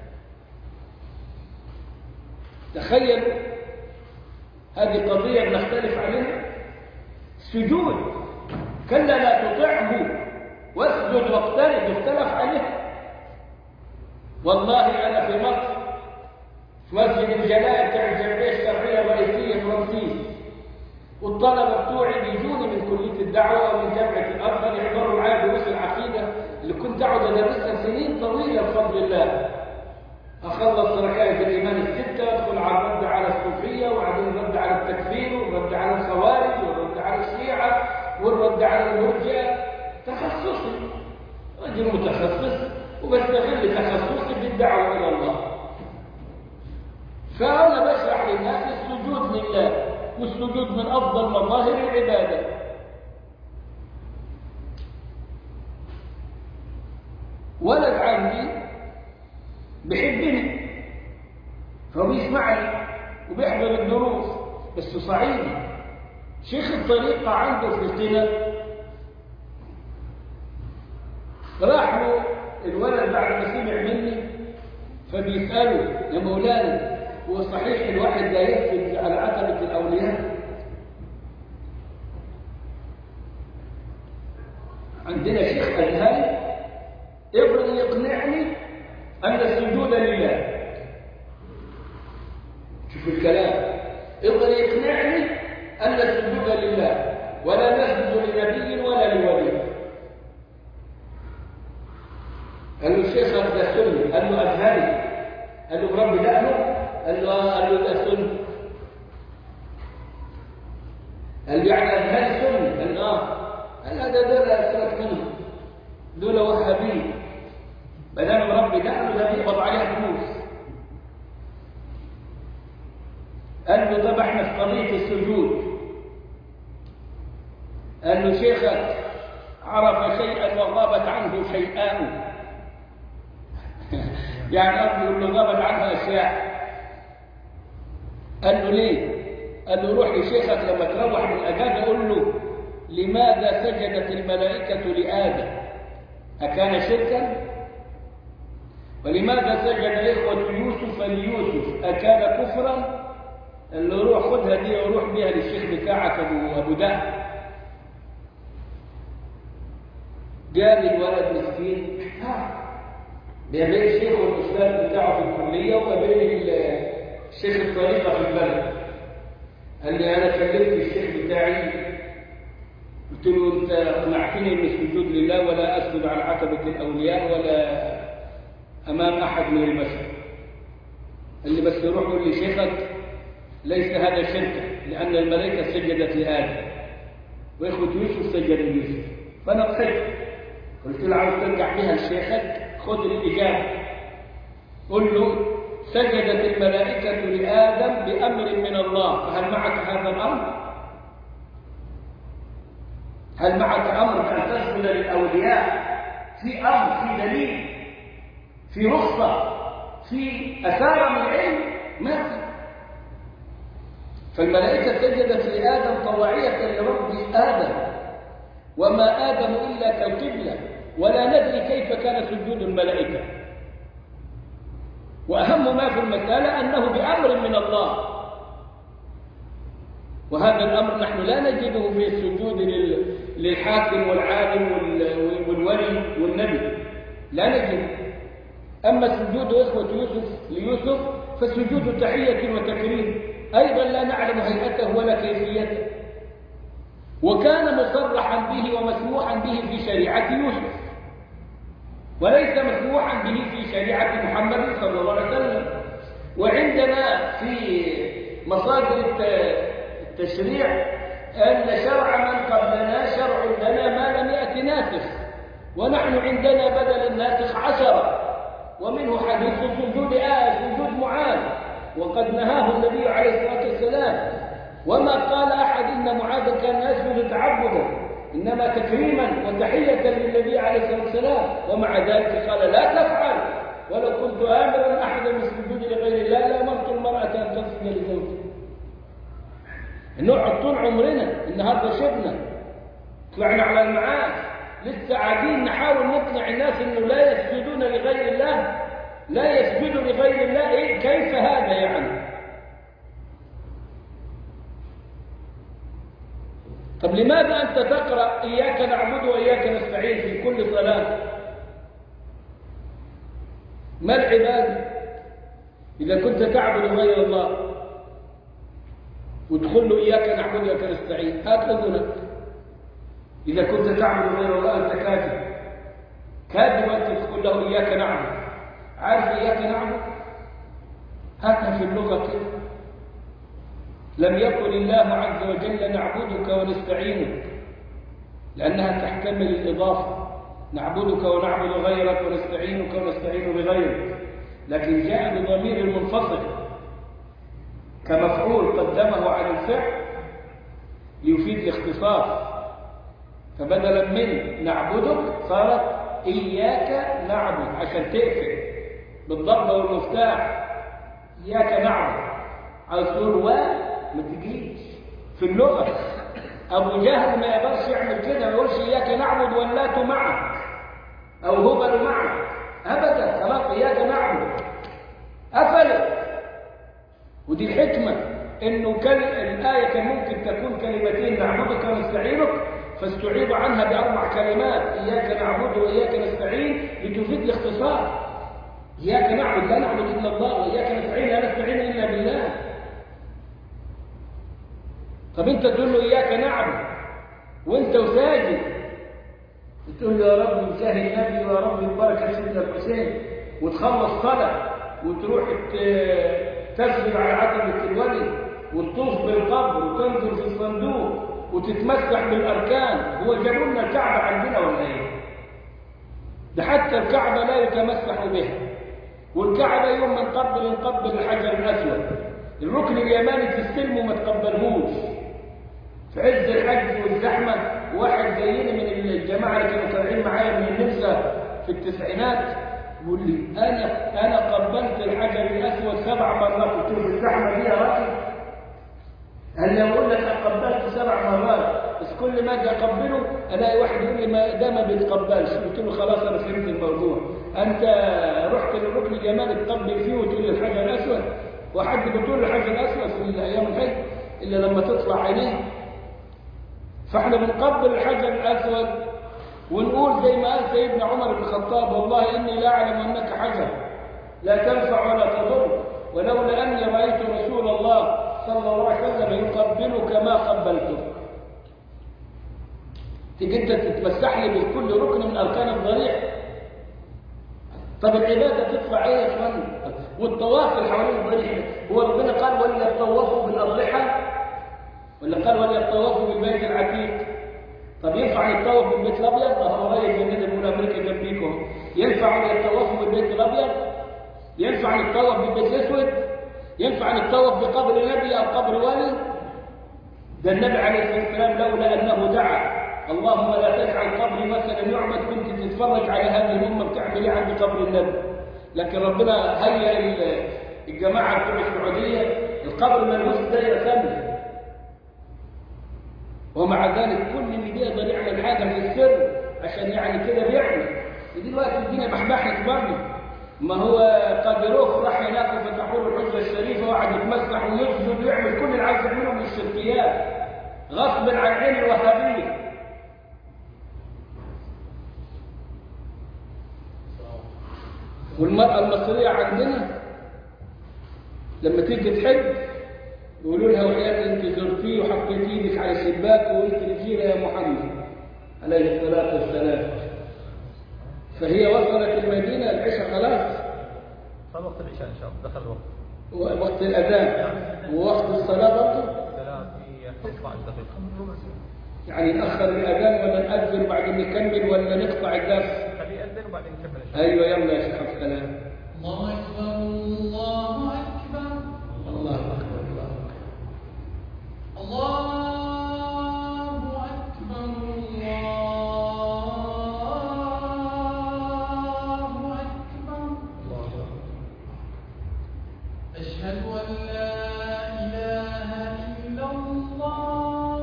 تخيل هذه قضية بنختلف عليها. سجود كلا لا تطعه واسجد واقترب، يختلف عليها. والله أنا في مصر في مسجد الجلال بتاع الجمعية الشرعية الرئيسية في رمسيس، والطلبة بتوعي بيجوني من كلية الدعوة ومن جامعة الأزهر يحضروا معايا دروس العقيدة اللي كنت أقعد أدرسها سنين طويلة بفضل الله. أخلص ركائز الإيمان الستة، أدخل على الرد على الصوفية، وبعدين الرد على التكفير، والرد على الخوارج، والرد على الشيعة، والرد على المرجئة. تخصصي، رجل متخصص وبستغل تخصصي في الدعوة إلى الله. فأنا بشرح للناس السجود لله، والسجود من أفضل مظاهر العبادة. ولد عندي بيحبني فهو بيسمعني وبيحضر الدروس، بس صعيدي شيخ الطريقة عنده في القنا. راح له الولد بعد ما سمع مني فبيسأله: يا مولانا، هو صحيح الواحد لا يسجد على عتبة الأولياء؟ عندنا شيخ أزهري يقدر يقنعني أن السجود لله. شوف الكلام، يقدر يقنعني أن السجود لله، ولا نسجد لنبي ولا لولي. قال له: الشيخ ده سني. قال له: أزهري. قال له: برب دقنه؟ قال له: قال له: ده سني. قال له: يعني أزهري سني؟ قال له: آه. قال: هذا دول أسرك منهم، دول وهابين، بدل رب دقنه ده بيقبض عليها فلوس. قال له: طب احنا في قضية السجود. قال له: شيخك عرف شيئا وغابت عنه شيئان. يعني قصدي يقول له غابت عنه أشياء. قال له: ليه؟ قال له: روح لشيخك لما تروح من الأجازة قول له: لماذا سجدت الملائكة لآدم؟ أكان شركا؟ ولماذا سجد إخوة يوسف ليوسف؟ أكان كفرا؟ قال له: روح خدها دي وروح بيها للشيخ بتاعك أبو أبو دهب. جاب الولد مسكين بين الشيخ والأستاذ بتاعه في الكلية وبين الشيخ الطريقة في البلد. قال لي: أنا كلمت الشيخ بتاعي قلت له: أنت أقنعتني إن السجود لله ولا أسجد على عتبة الأولياء ولا أمام أحد من البشر. قال لي: بس روح قول لشيخك ليس هذا شركا، لأن الملائكة سجدت لآدم وإخوة يوسف سجدوا ليوسف. فأنا بخير قلت له: عاوز ترجع بها لشيخك؟ خذ الإجابة، قل له: سجدت الملائكة لآدم بأمر من الله، فهل معك هذا الأمر؟ هل معك أمر بأن تسجد للأولياء؟ في أمر، في دليل، في رخصة، في أثار من العلم؟ ما في. فالملائكة سجدت لآدم طواعية لرب آدم، وما آدم إلا كالقبلة، ولا ندري كيف كان سجود الملائكة. وأهم ما في المسألة أنه بأمر من الله، وهذا الأمر نحن لا نجده في السجود للحاكم والعالم والولي والنبي، لا نجد. أما سجود إخوة يوسف ليوسف فسجود تحية وتكريم، أيضا لا نعلم هيئته ولا كيفيته، وكان مصرحا به ومسموحا به في شريعة يوسف، وليس مسموحا به في شريعة محمد صلى الله عليه وسلم. وعندنا في مصادر التشريع أن شرع من قبلنا شرع لنا ما لم يأت ناسخ، ونحن عندنا بدل الناسخ عشرة، ومنه حديث سجود آه سجود معاذ، وقد نهاه النبي عليه الصلاة والسلام، وما قال أحد إن معاذ كان يسجد تعبدا، إنما تكريما وتحية للنبي عليه الصلاة والسلام. ومع ذلك قال: لا تفعل، ولو كنت آمرا أحدا بالسجود لغير الله لأمرت المرأة أن تسجد لزوجها. نقعد طول عمرنا النهارده شبنا طلعنا على المعاش، لسه قاعدين نحاول نقنع الناس انه لا يسجدون لغير الله، لا يسجدوا لغير الله. إيه كيف هذا يعني؟ طب لماذا أنت تقرأ إياك نعبد وإياك نستعين في كل صلاة؟ ما العبادة إذا كنت تعبد غير الله وتدخل له إياك نعبد وإياك نستعين؟ هات أذنك. إذا كنت تعبد غير الله أنت كاذب، كاذب أنت تقول له إياك نعبد. عارف إياك نعبد هاتها في اللغة كده. لم يقل الله عز وجل نعبدك ونستعينك، لأنها تحتمل الإضافة، نعبدك ونعبد غيرك ونستعينك ونستعين بغيرك، لكن جاء بضمير المنفصل كمفعول قدمه على الفعل ليفيد الاختصاص، فبدلا من نعبدك صارت إياك نعبد عشان تقفل بالضربة والمفتاح. إياك نعبد عايز تقول و ما تجيش في اللغة. أبو جهل ما يقدرش يعمل كده، ما يقولش إياك نعبد واللات معك أو هبل معك أبدا، خلاص إياك نعبد قفلت. ودي الحكمة إنه كان الآية كان ممكن تكون كلمتين نعبدك ونستعينك، فاستعيض عنها بأربع كلمات إياك نعبد وإياك نستعين لتفيد الاختصار. إياك نعبد لا نعبد إلا الله، وإياك نستعين لا نستعين إلا بالله. طب أنت تقول له إياك نعبد وأنت وساجد، تقول له يا رب مسهل النبي ويا رب مبارك سيدنا الحسين، وتخلص صلاة وتروح تسجد على عتبة الولي وتطوف بالقبر وتنزل في الصندوق وتتمسح بالأركان. هو جابوا لنا الكعبة عندنا ولا إيه؟ ده حتى الكعبة لا يتمسح بها، والكعبة يوم ما نقبل نقبل الحجر الأسود، الركن اليماني تستلمه ما تقبلهوش. في عز الحج والزحمة واحد زينا من الجماعة اللي كانوا طالعين معايا من النمسا في التسعينات يقول لي أنا أنا قبلت الحجر الأسود سبع مرات. قلت له الزحمة دي يا راجل؟ قال لي أقول لك أنا قبلت سبع مرات، بس كل ما أجي أقبله ألاقي واحد يقول لي ما ده ما بيتقبلش. قلت له خلاص أنا فهمت الموضوع، أنت رحت للركن اليماني تقبل فيه وتقول لي الحجر الأسود؟ وحد بتقول الحجر الأسود في الأيام الحج إلا لما تطلع عينيه. فاحنا بنقبل الحجر الأسود ونقول زي ما قال سيدنا عمر بن الخطاب والله إني لا أعلم أنك حجر لا تنفع ولا تضر، ولولا أني رأيت رسول الله صلى الله عليه وسلم يقبلك ما قبلتك. تيجي انت تتمسح لي بكل ركن من أركان الضريح. طب العبادة تدفع ايه يا اخوان؟ والطواف اللي حوالين الضريح هو ربنا قال ولا يطوفوا بالأضرحة ولا قال ولا يطوفوا بالبيت العتيق؟ طب ينفع يتطوف بالبيت الابيض؟ اهو قريب مننا بيقول امريكا جنبيكم. ينفع يتطوفوا بالبيت الابيض؟ ينفع نتطوف بالبيت الاسود؟ ينفع نتطوف بقبر نبي او قبر ولي؟ ده النبي عليه الصلاه والسلام لولا انه دعا اللهم لا تجعل قبري مثلا يعبد كنت تتفرج على هذه الامه بتعمل ايه عند قبر النبي. لكن ربنا هيئ الجماعه بتوع السعوديه القبر ملوش دايره كامله، ومع ذلك كل اللي بيقدر يعمل حاجه في السر عشان يعني كده بيعمل. دلوقتي الدنيا بحبحت برضه. ما هو قادروخ راح هناك وفتحوا له الحجره الشريفه وقعد يتمسح ويسجد ويعمل كل اللي عايز يعمله من الشركيات غصبا عن عين الوهابيه. والمراه المصريه عندنا لما تيجي تحج يقولوا لها وحياة انت زرتيه وحطيت ايدك على الشباك وقلت لجينا يا محمد عليه الصلاه والسلام. فهي وصلت المدينه العشاء خلاص، صار وقت العشاء ان شاء الله، دخل الوقت وقت الاذان ووقت الصلاه برضه الصلاه في خمسة عشر دقيقه. يعني ناخر الاذان ولا ناذن وبعدين نكمل ولا نقطع الدرس؟ خليه يأذن وبعدين نكمل. ايوه يلا يا شيخ السلام. الله اكبر الله اكبر الله اكبر الله الله أكبر الله أكبر. أشهد أن لا إله إلا الله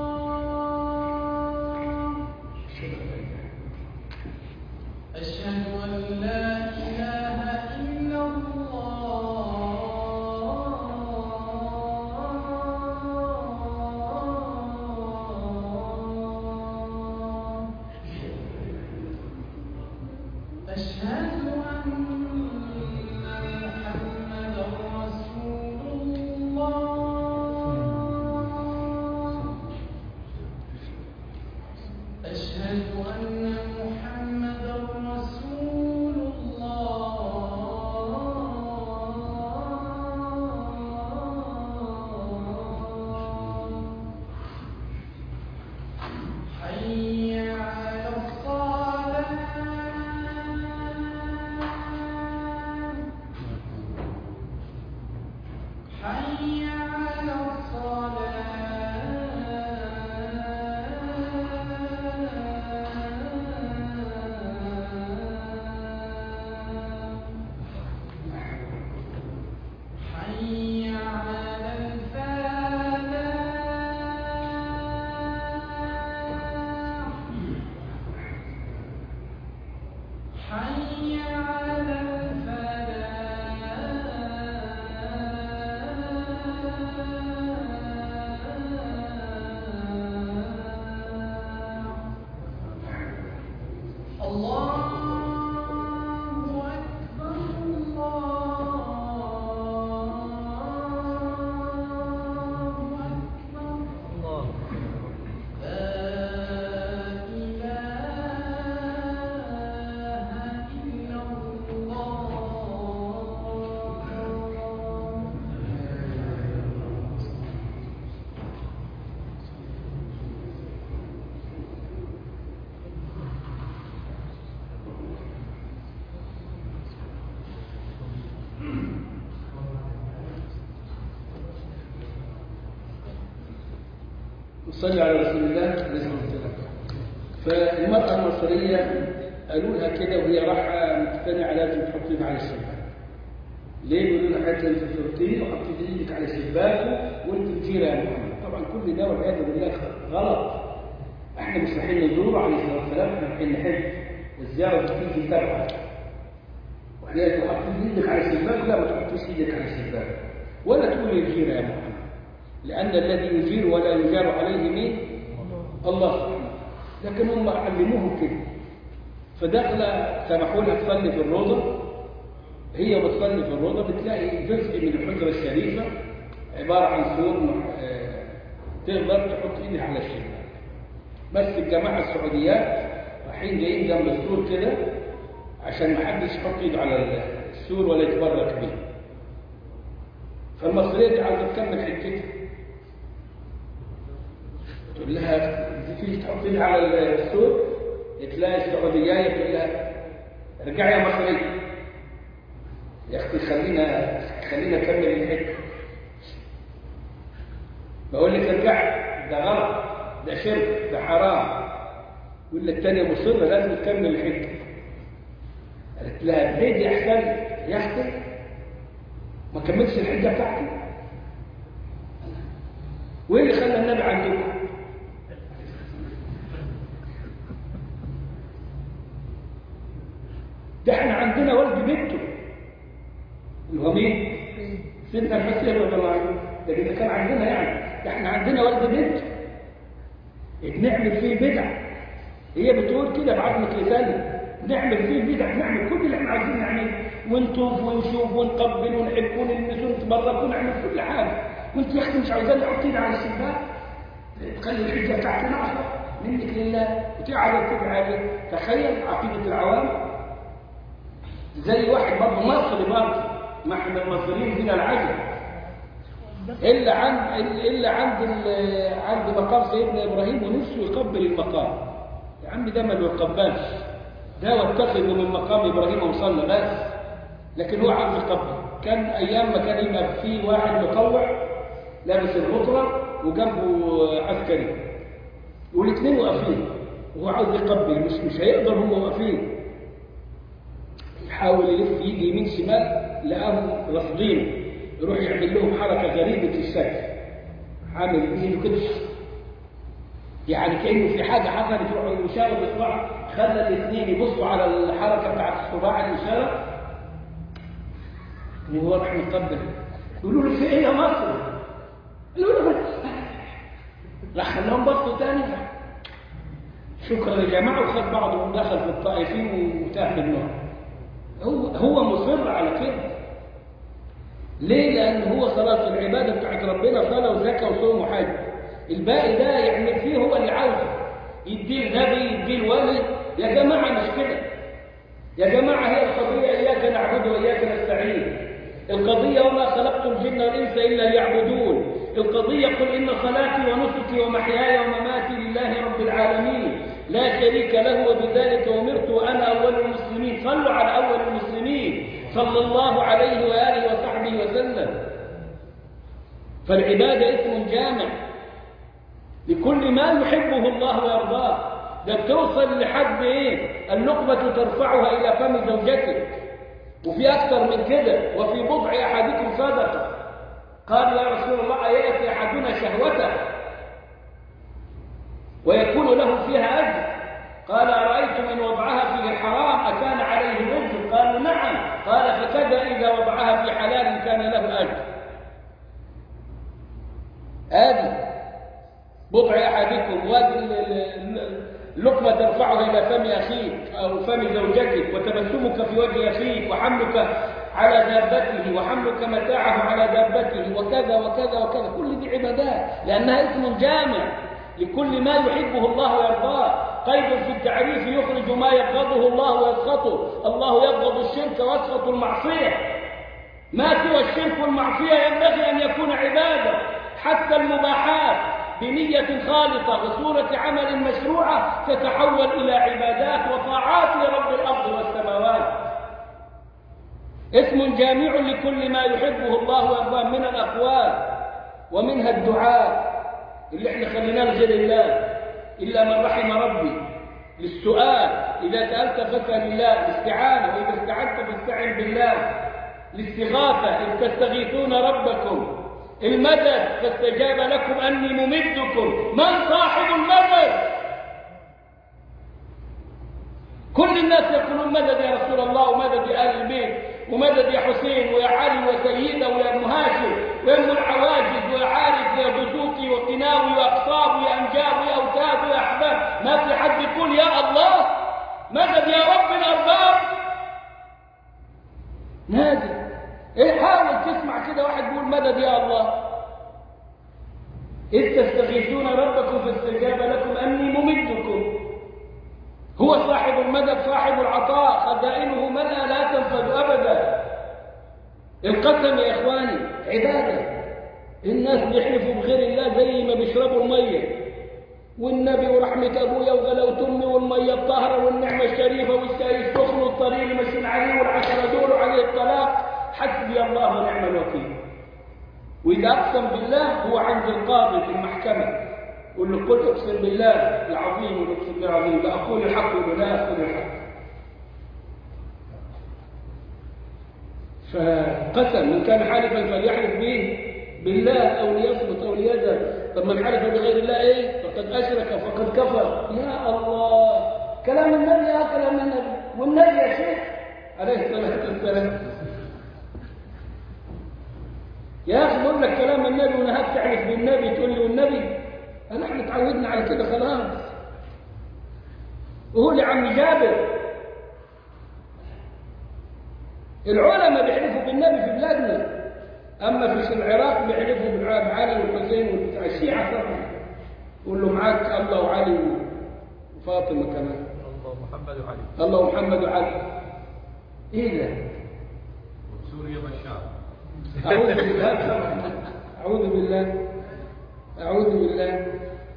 أشهد أن لا إله إلا الله أشهد أن محمدا رسول الله أشهد أن محمدا رسول الله حي على الفلاح الله أكبر الله أكبر الله لا إله إلا الله صلى على رسول الله عليه الصلاة والسلام. فالمرأة المصرية قالوا لها كده وهي رايحة مقتنعة لازم تحط ايدك على الشباك. ليه؟ بيقولوا لها حتى انت تحطيه وحطيت ايدك على شباكه وانت كتيرة يا محمد. طبعا كل ده والعياذ بالله غلط. احنا مش رايحين نزوره عليه الصلاة والسلام، احنا رايحين نحج. الزيارة بتيجي تبعها. واحنا لو حطيت ايدك على الشباك لا ما تحطيش ايدك على الشباك. ولا تقول الجيرة يا محمد. لأن الذي يجير ولا يجار عليه مين؟ الله سبحانه. لكن هم علموهم كده. فداخلة سمحوا لها تصلي في الروضة. هي بتصلي في الروضة بتلاقي جزء من الحجرة الشريفة عبارة عن سور تقدر تحط ايدها على الشباك. بس الجماعة السعوديات رايحين جايين جنب السور كده عشان ما حدش يحط ايده على السور ولا يتبرك بيه. فالمصرية دي عايزة تكمل حجتها. تقول لها تيجي تحط ايدها على السور تلاقي السعودية تقول لها ارجعي يا مصرية. يا اختي خلينا خلينا نكمل الحج. بقول لك ارجعي، ده غلط، ده شرك، ده حرام. يقول لك الثانية مصرة لازم تكمل الحج. قالت لها بعيدي احسن يا اختي ما كملتش الحجة بتاعتي. وايه اللي خلى النبي عندكم؟ ده احنا عندنا ولد بنته اللي هو مين؟ سيدنا المسيح رضي الله عنه. ده اذا كان عندنا يعني ده احنا عندنا ولد بنته بنعمل فيه بدع. هي بتقول كده بعظمة لسانها نعمل فيه بدع، نعمل كل اللي احنا عايزين نعمله ونطوف ونشوف ونقبل ونحب ونلمس ونتبرك ونعمل كل حاجه. وانت يا اختي مش عاوزاني احط ايدي على الشباك تخلي الحجه بتاعتنا احسن منك لله وتقعد تدعي عليه. تخيل عقيده العوام. زي واحد برضه مصري برضه، ما احنا المصريين هنا العجب الا عند الا عند عند مقام سيدنا ابراهيم ونفسه يقبل المقام. يا عم ده ما يقبلش، ده واتخذوا من مقام ابراهيم وصلى بس، لكن هو عاوز يقبل. كان ايام ما كان يبقى في واحد مطوع لابس الغطره وجنبه عسكري والاثنين واقفين وهو عاوز يقبل، مش مش هيقدر هم واقفين. يحاول يلف يجي يمين شمال لقاهم رافضينه، يروح يعمل لهم حركه غريبه الشكل، عامل ايده كده يعني كانه في حاجه حصلت، يروح يشاور بصباعه. خلى الاثنين يبصوا على الحركه بتاعت الصباع الاشاره وهو راح مقبل. يقولوا له في ايه يا مصر؟ يقولوا له راح خلاهم بصوا تاني. شكرا يا جماعه وخد بعضه ودخل في الطائفين وتاه منهم. هو هو مصر على كده. ليه؟ لان هو خلاص العباده بتاعت ربنا صلاه وزكاه وصوم وحج. الباقي ده يعمل فيه هو اللي عاوزه، يديه النبي يديه الولي. يا جماعه مش كده يا جماعه. هي القضيه اياك نعبد واياك نستعين. القضيه وما خلقت الجن والانس الا ليعبدون. القضيه قل ان صلاتي ونسكي ومحياي ومماتي لله رب العالمين لا شريك له وبذلك امرت وانا اول المسلمين. صلوا على اول المسلمين صلى الله عليه واله وصحبه وسلم. فالعباده اسم جامع لكل ما يحبه الله ويرضاه. ده بتوصل لحد ايه؟ اللقمه ترفعها الى فم زوجتك، وفي اكثر من كده. وفي بضع احدكم صدقه. قال يا رسول الله اياتي احدنا شهوته ويكون له فيها اجر؟ قال ارايتم ان وضعها فيه الحرام اكان عليه وضعها في حلال كان له أجر. هذه بضع أحدكم لقمة ترفعها إلى فم أخيك أو فم زوجتك، وتبسمك في وجه أخيك، وحملك على دابته، وحملك متاعه على دابته، وكذا وكذا وكذا. كل دي عبادات لأنها اسم جامع لكل ما يحبه الله ويرضاه. قيد في التعريف يخرج ما يبغضه الله ويسخطه. الله يبغض الشرك ويسخط المعصية. ما سوى الشرك والمعصية ينبغي أن يكون عبادة، حتى المباحات بنية خالصة وصورة عمل مشروعة تتحول إلى عبادات وطاعات لرب الأرض والسماوات. اسم جامع لكل ما يحبه الله ويرضاه من الأقوال، ومنها الدعاء اللي احنا خليناه لغير الله إلا من رحم ربي، للسؤال إذا سألت فاسأل الله، الاستعانة وإذا استعنت فاستعن بالله، الاستغاثة إذ تستغيثون ربكم، المدد فاستجاب لكم أني ممدكم. من صاحب المدد؟ كل الناس يقولون مدد يا رسول الله، ومدد يا آل البيت، ومدد يا حسين ويا علي وسيدة ويا ابن هاشم ويا ام العواجز ويا عارف ويا بزوكي وقناوي واقصاب ويا انجاب ويا اوتاد ويا احباب. ما في حد يقول يا الله مدد يا رب الارباب. نادي ايه، حاول تسمع كده واحد بيقول مدد يا الله. إذ تستغيثون ربكم فاستجاب لكم أني ممدكم. هو صاحب المدد صاحب العطاء، خزائنه ملأ لا تنفذ أبدا. القسم يا إخواني عبادة. الناس بيحلفوا بغير الله زي ما بيشربوا المية، والنبي ورحمة أبويا وغلاوة أمي والمية الطاهرة والنعمة الشريفة والشاي السخن والطريق اللي ماشيين عليه والعشرة دول وعليه الطلاق. حسبي الله ونعم الوكيل. وإذا أقسم بالله هو عند القاضي في المحكمة يقول له قل أقسم بالله العظيم والأقسم بالله العظيم لا أقول الحق ولا لا أقول الحق. فقسم من كان حالفا فليحلف به بالله أو ليصمت أو ليذهب. طب من حلف بغير الله إيه؟ فقد أشرك فقد كفر. يا الله، كلام النبي يا كلام النبي. والنبي يا شيخ عليه الصلاة والسلام يا أخي بقول لك كلام النبي ونهاك تحلف بالنبي تقول لي والنبي. أنا احنا تعودنا على كده خلاص. وهو لعم جابر العلماء بيحلفوا بالنبي في بلادنا، أما في العراق بيحلفوا بعلي والحسين والبتاع. الشيعة طبعا يقول له معاك الله وعلي وفاطمة كمان. الله محمد وعلي. الله محمد وعلي. إيه ده؟ سوريا والشام. أعوذ بالله طبعا. أعوذ بالله أعوذ بالله.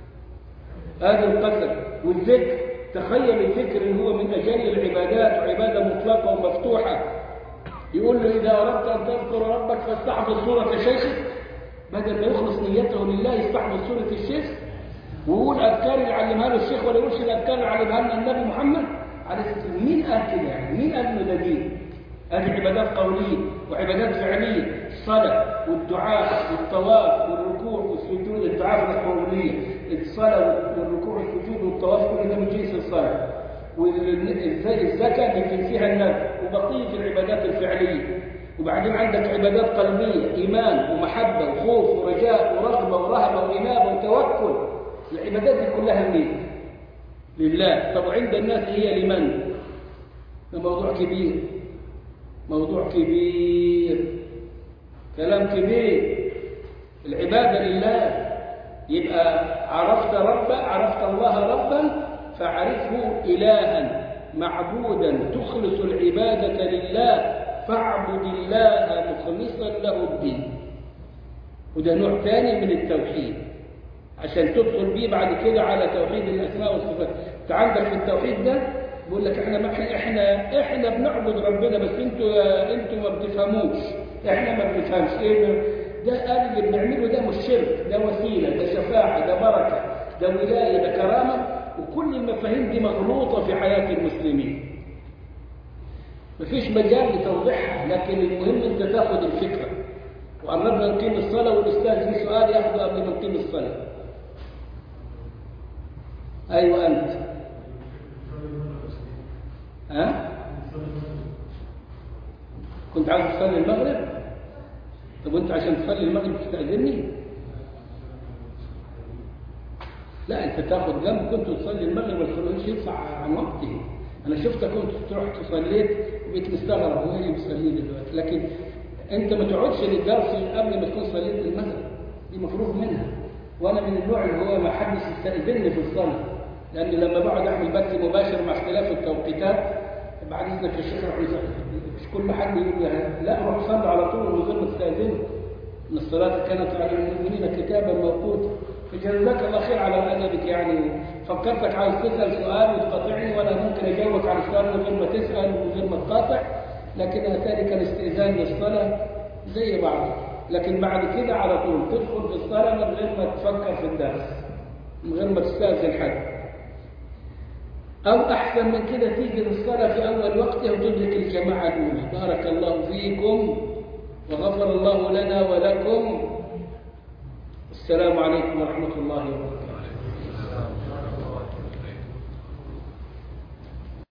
هذا القسم والذكر. تخيل الذكر اللي هو من أجل العبادات وعبادة مطلقة ومفتوحة. يقول له إذا أردت أن تذكر ربك فاستحفظ سورة شيخك، بدل ما يخلص نيته لله يستحفظ سورة الشيخ ويقول أذكار اللي علمها له الشيخ ولا يقولش الأذكار اللي علمها لنا النبي محمد عليه الصلاة والسلام. مين قال كده يعني؟ مين قال إنه ده دين؟ هذه عبادات قولية وعبادات فعلية. الصلاة والدعاء والطواف والركوع والسجود. الدعاء القولية، الصلاة والركوع والسجود والطواف كل ده من جنس الصلاة. والزكاة من جنسها النذر وبقية العبادات الفعلية. وبعدين عندك عبادات قلبية، إيمان ومحبة وخوف ورجاء ورغبة ورهبة وإنابة وتوكل. العبادات دي كلها منين؟ لله. طب عند الناس هي لمن؟ ده موضوع كبير، موضوع كبير، كلام كبير. العبادة لله. يبقى عرفت رب عرفت الله ربا فاعرفه إلها معبودا تخلص العبادة لله فاعبد الله مخلصا له الدين. وده نوع ثاني من التوحيد عشان تدخل بيه بعد كده على توحيد الأسماء والصفات. انت عندك في التوحيد ده بقول لك احنا ما احنا احنا بنعبد ربنا بس انتوا انتوا ما بتفهموش. احنا ما بنفهمش ايه ده. قال اللي بنعمله ده مش شرك، ده وسيله، ده شفاعه، ده بركه، ده ولايه، ده كرامه. وكل المفاهيم دي مغلوطه في حياه المسلمين. مفيش مجال لتوضيحها، لكن المهم انت تاخد الفكره. وقربنا نقيم الصلاه والاستاذ في سؤال ياخده قبل ما نقيم الصلاه. ايوه انت. ها؟ كنت عايز تصلي المغرب؟ طب وانت عشان تصلي المغرب تستأذني؟ لا، انت تاخد جنب كنت تصلي المغرب والخروج يطلع عن وقته. انا شفتك كنت تروح تصليت وبقيت مستغرب هو اللي بيصلي دلوقتي، لكن انت ما تقعدش للدرس قبل ما تكون صليت المغرب، دي مفروغ منها. وانا من النوع اللي هو ما حدش يستأذنني في الصلاه، لان لما بقعد اعمل بث مباشر مع اختلاف التوقيتات بعد اذنك يا شيخ روح يصلي، مش كل حد يقول لي لا روح صلي على طول من غير ما تستأذنه. ان الصلاه كانت على المؤمنين كتابا موقوتا. فجزاك الله خير على ادبك، يعني فكرتك عاوز تسال سؤال وتقاطعني وانا ممكن اجاوبك على السؤال من غير ما تسال ومن غير ما تقاطع، لكن اتاري كان استئذان للصلاه زي بعض. لكن بعد كده على طول تدخل في الصلاه من غير ما تفكر في الدرس، من غير ما تستأذن حد. أو أحسن من كده تيجي للصلاة في أول وقتها وتدرك الجماعة الأولى. بارك الله فيكم وغفر الله لنا ولكم. السلام عليكم ورحمة الله وبركاته.